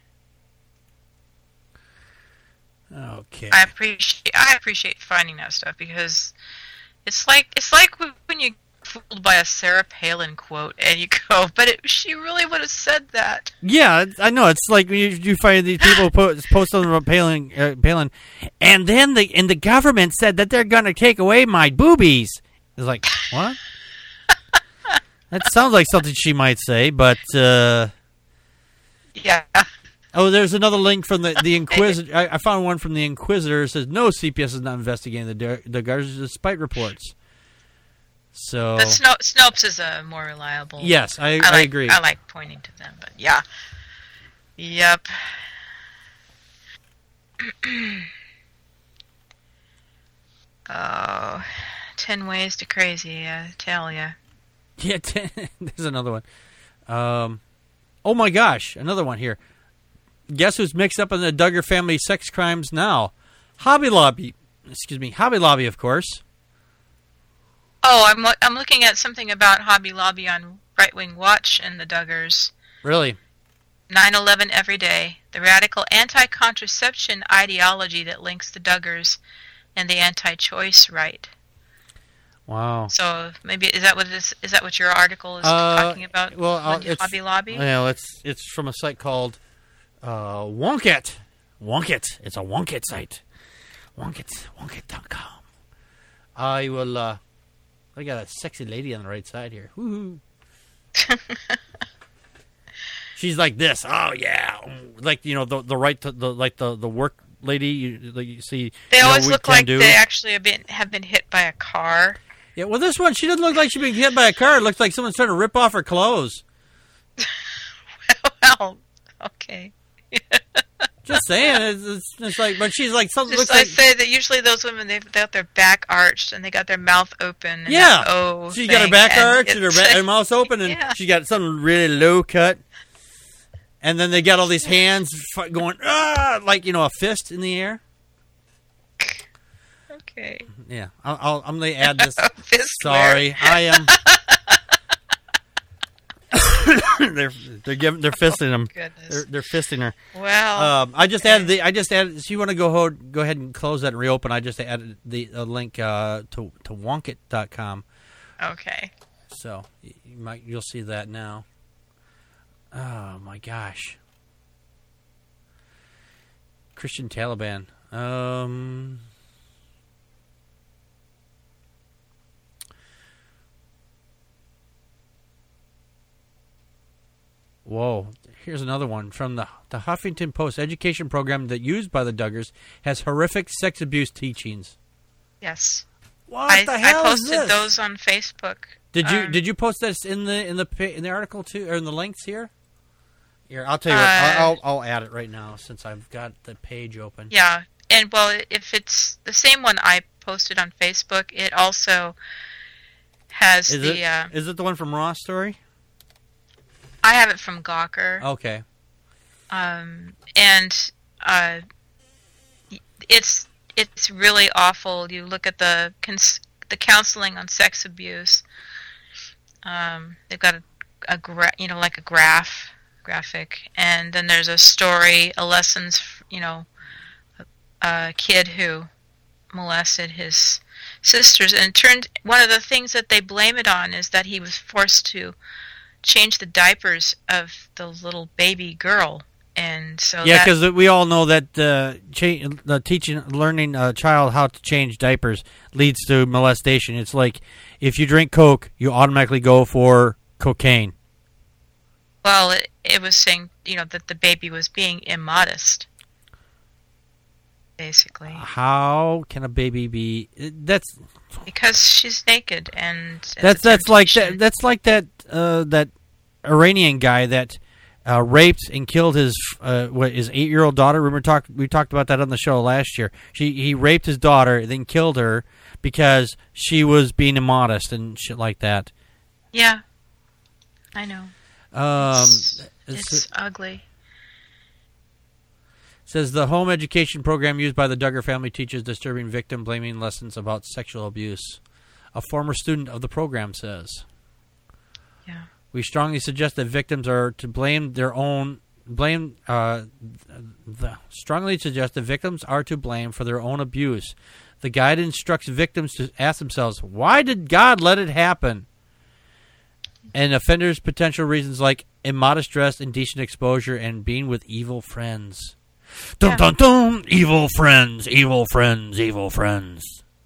Okay. I appreciate finding that stuff because it's like when you fooled by a Sarah Palin quote and you go, but she really would have said that. Yeah, I know. It's like when you find these people post something about Palin, and then the government said that they're going to take away my boobies. It's like, what? That sounds like something she might say, but. Yeah. Oh, there's another link from the Inquisitor. I found one from the Inquisitor. It says, no, CPS is not investigating the Duggars despite reports. So, but Snopes is a more reliable. Yes, I agree. I like pointing to them, but yeah. Yep. 10 ways to crazy, I tell ya. Yeah, there's another one. Oh my gosh, another one here. Guess who's mixed up in the Duggar family sex crimes now? Hobby Lobby excuse me, Hobby Lobby, of course. Oh, I'm looking at something about Hobby Lobby on Right Wing Watch and the Duggars. Really? 9/11 every day. The radical anti-contraception ideology that links the Duggars and the anti-choice right. Wow. So maybe is that what your article is talking about? Well, it's Hobby Lobby. Well, it's from a site called Wonkit. Wonkit. It's a Wonkit site. Wonkit.com. I will. I got a sexy lady on the right side here. Woohoo! She's like this. Oh yeah, like the right to the work lady. You see, they always look like they actually have been hit by a car. Yeah, well, this one, she doesn't look like she's been hit by a car. It looks like someone's trying to rip off her clothes. Well, okay. Just saying, it's like, but she's like something. I say that usually those women they've got their back arched and they got their mouth open. And yeah, she's got her back arched and her mouth open, and she got something really low cut. And then they got all these hands going, like a fist in the air. Okay. Yeah, I'm gonna add this. Sorry, I am. they're fisting them. Goodness. They're fisting her. Well, I just added. So you want to go ahead and close that and reopen? I just added the link to wonkit.com. Okay. So you'll see that now. Oh my gosh. Christian Taliban. Whoa. Here's another one from the Huffington Post. Education program that used by the Duggars has horrific sex abuse teachings. Yes. What the hell I posted is this? those on Facebook. Did you post this in the article too, or in the links here? Here, I'll tell you what. I'll add it right now since I've got the page open. Yeah, and well, if it's the same one I posted on Facebook, it also has Is it the one from Raw Story? I have it from Gawker. Okay. And it's really awful. You look at the counseling on sex abuse. They've got a graphic, and then there's a story, a lessons. A kid who molested his sisters, and one of the things that they blame it on is that he was forced to change the diapers of the little baby girl, and so because we all know that learning a child how to change diapers leads to molestation. It's like if you drink Coke, you automatically go for cocaine. Well, it was saying that the baby was being immodest, basically. How can a baby be? That's because she's naked, and that's like that Iranian guy that raped and killed his 8-year-old daughter. Remember, we talked about that on the show last year. He raped his daughter, then killed her because she was being immodest and shit like that. Yeah, I know. It's ugly. Says the home education program used by the Duggar family teaches disturbing victim blaming lessons about sexual abuse. A former student of the program says. Yeah. We strongly suggest that victims are to blame their own strongly suggest that victims are to blame for their own abuse. The guide instructs victims to ask themselves, why did God let it happen? And offenders' potential reasons like immodest dress, indecent exposure, and being with evil friends. Dun dun dun! Evil friends, evil friends, evil friends.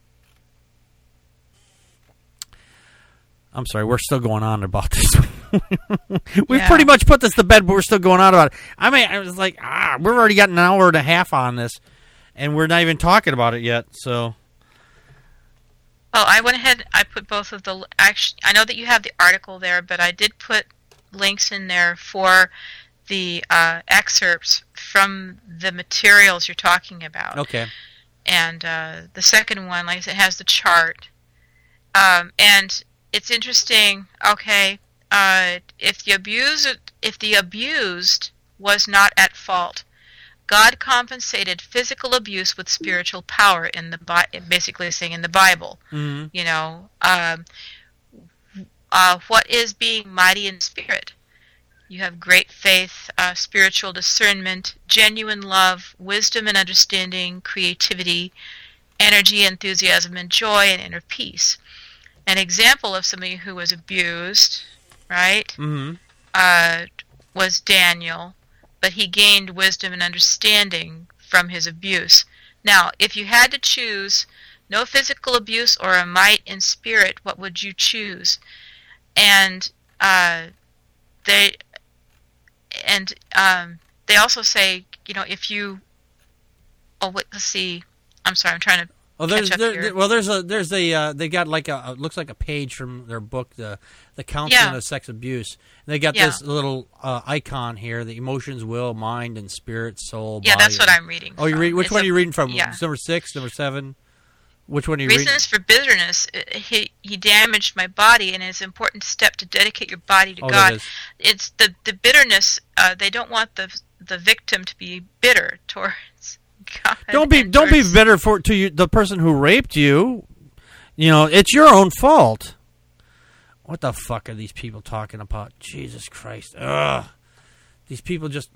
I'm sorry, we're still going on about this. We've pretty much put this to bed, but we're still going on about it. I mean, I was like, we've already got an hour and a half on this, and we're not even talking about it yet, so... Well, I went ahead. I put both of the. Actually, I know that you have the article there, but I did put links in there for the excerpts from the materials you're talking about. Okay. And the second one, like I said, has the chart. And it's interesting. Okay, if the abused was not at fault, God compensated physical abuse with spiritual power in the basically saying in the Bible. Mm-hmm. You know, what is being mighty in spirit? You have great faith, spiritual discernment, genuine love, wisdom and understanding, creativity, energy, enthusiasm, and joy, and inner peace. An example of somebody who was abused, right, Mm-hmm. Was Daniel, but he gained wisdom and understanding from his abuse. Now, if you had to choose no physical abuse or a might in spirit, what would you choose? And they also say, you know, if you, let's see, I'm sorry, I'm trying to. There's a they got like a looks like a page from their book, the Counseling of Sex Abuse. And they got this little icon here: the emotions, will, mind, and spirit, soul. Yeah, body. that's what I'm reading. Oh, you read? Which one are you reading from? Yeah. Number 6, number 7. Which one are you reading? Reasons for bitterness. He damaged my body, and it's an important step to dedicate your body to God. It's the bitterness. They don't want the victim to be bitter towards God. Don't be bitter to you, the person who raped you. You know, it's your own fault. What the fuck are these people talking about? Jesus Christ! Ugh. These people just.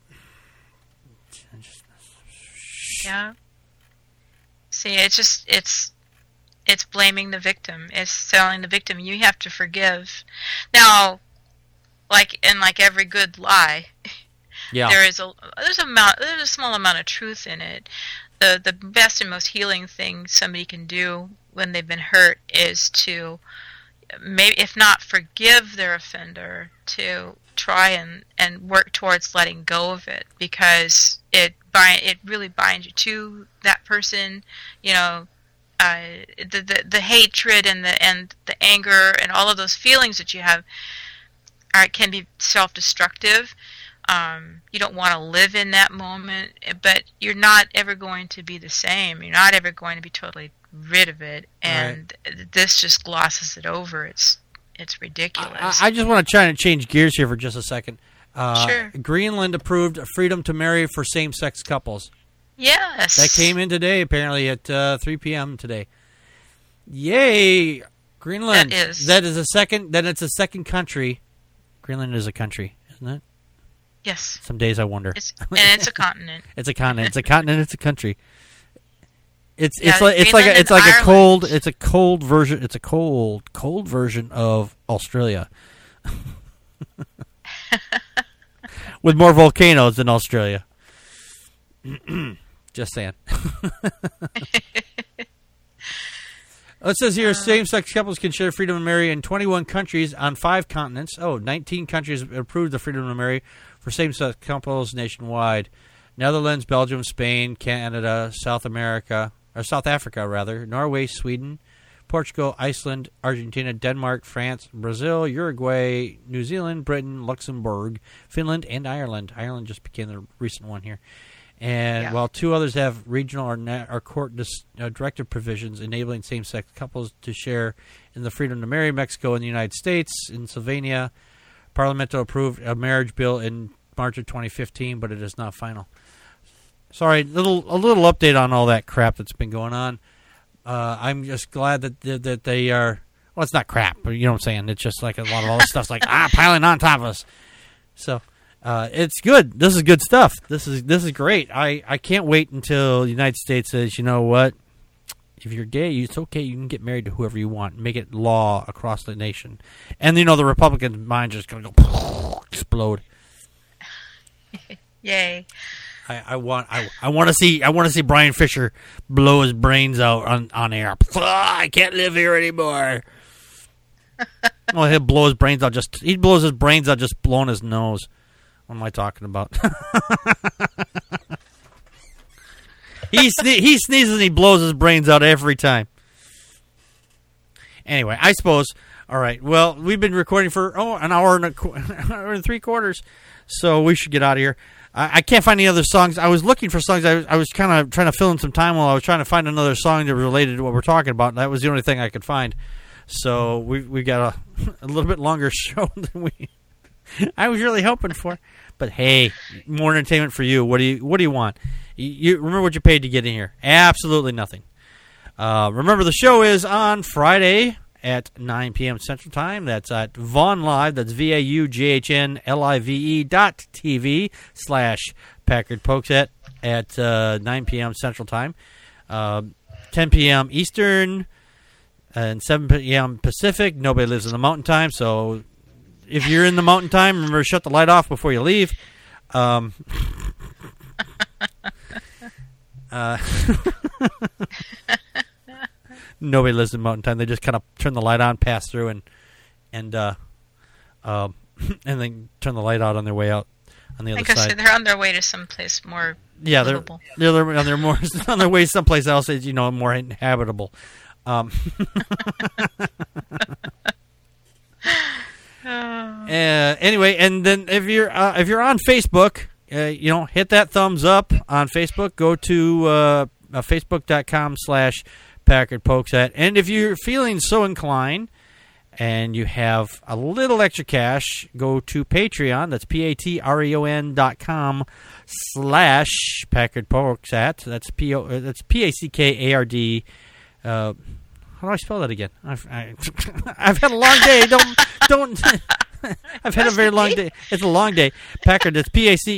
Yeah. See, it's blaming the victim. It's telling the victim you have to forgive. Now, like every good lie, yeah, there's a small amount of truth in it. The best and most healing thing somebody can do when they've been hurt is to, maybe if not forgive their offender, to try and work towards letting go of it, because it really binds you to that person. You know, the hatred and the anger and all of those feelings that you have can be self-destructive. You don't want to live in that moment, but you're not ever going to be the same. You're not ever going to be totally rid of it, and this just glosses it over. It's ridiculous. I just want to try to change gears here for just a second. Sure. Greenland approved freedom to marry for same-sex couples. Yes. That came in today, apparently, at 3 p.m. today. Yay! Greenland. That is a second. Then it's a second country. Greenland is a country, isn't it? Yes. Some days I wonder. It's a continent. It's a continent. It's a continent. It's a country. It's a cold version. It's a cold version of Australia. With more volcanoes than Australia. Just saying. It says here, same-sex couples can share freedom to marry in 21 countries on 5 continents. 19 countries approved the freedom to marry for same-sex couples nationwide. Netherlands, Belgium, Spain, Canada, South Africa, Norway, Sweden, Portugal, Iceland, Argentina, Denmark, France, Brazil, Uruguay, New Zealand, Britain, Luxembourg, Finland, and Ireland. Ireland just became the recent one here. And while 2 others have regional or court directive provisions enabling same-sex couples to share in the freedom to marry, Mexico and the United States, in Slovenia, Parliament approved a marriage bill in March of 2015, but it is not final. Sorry, a little update on all that crap that's been going on. I'm just glad that they are. Well, it's not crap, but you know what I'm saying. It's just like a lot of all this stuff's like piling on top of us. So. It's good. This is good stuff. This is great. I can't wait until the United States says, you know what? If you're gay, it's okay. You can get married to whoever you want. Make it law across the nation. And, you know, the Republican mind just going to go explode. Yay. I want to see Brian Fisher blow his brains out on air. I can't live here anymore. Well, he'll blow his brains out. He blows his brains out just blowing his nose. What am I talking about? He sneezes and he blows his brains out every time. Anyway, I suppose. All right. Well, we've been recording for an hour and 3/4, so we should get out of here. I can't find any other songs. I was looking for songs. I was kind of trying to fill in some time while I was trying to find another song that was related to what we're talking about. And that was the only thing I could find. So we got a little bit longer show than we I was really hoping for. But hey, more entertainment for you. What do you want? You remember what you paid to get in here? Absolutely nothing. Remember, the show is on Friday at 9 p.m. Central Time. That's at Vaughn Live. That's VAUGHNLIVE.TV/Packard Pokes at 9 p.m. Central Time. 10 p.m. Eastern and 7 p.m. Pacific. Nobody lives in the Mountain Time, so if you're in the Mountain Time, remember to shut the light off before you leave. Nobody lives in Mountain Time. They just kind of turn the light on, pass through, and then turn the light out on their way out on the other side. They're on their way to someplace more livable. They're more on their way someplace else that's more inhabitable. Anyway, and then if you're on Facebook, hit that thumbs up on Facebook. Go to facebook.com/PackardPokesat. And if you're feeling so inclined and you have a little extra cash, go to Patreon. That's patreon.com/PackardPokesat. That's PACKARD. How do I spell that again? I've had a long day. Don't. I've had a very long day. It's a long day. Packard. That's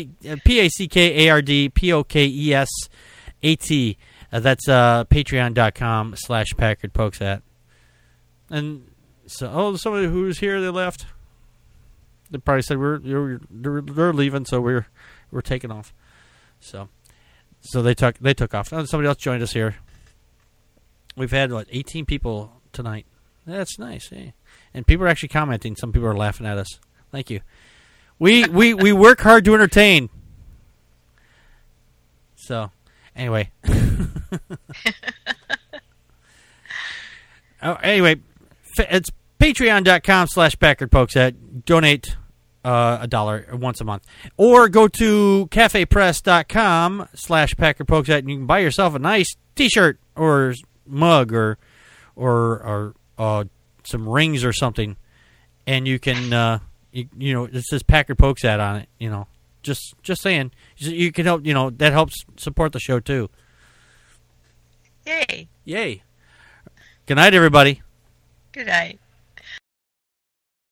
PACKARDPOKESAT. That's patreon.com/PackardPokesat. And so, somebody who's here, they left. They probably said they're leaving, so we're taking off. So they took off. And somebody else joined us here. We've had 18 people tonight. That's nice. Hey. And people are actually commenting. Some people are laughing at us. Thank you. We work hard to entertain. So, anyway. Anyway, it's patreon.com/PackardPokesat. Donate $1 once a month. Or go to cafepress.com/PackardPokesat and you can buy yourself a nice t-shirt or mug or some rings or something, and you can it says Packard Pokesat on it. Just saying, you can help. That helps support the show too. Yay! Good night, everybody. Good night.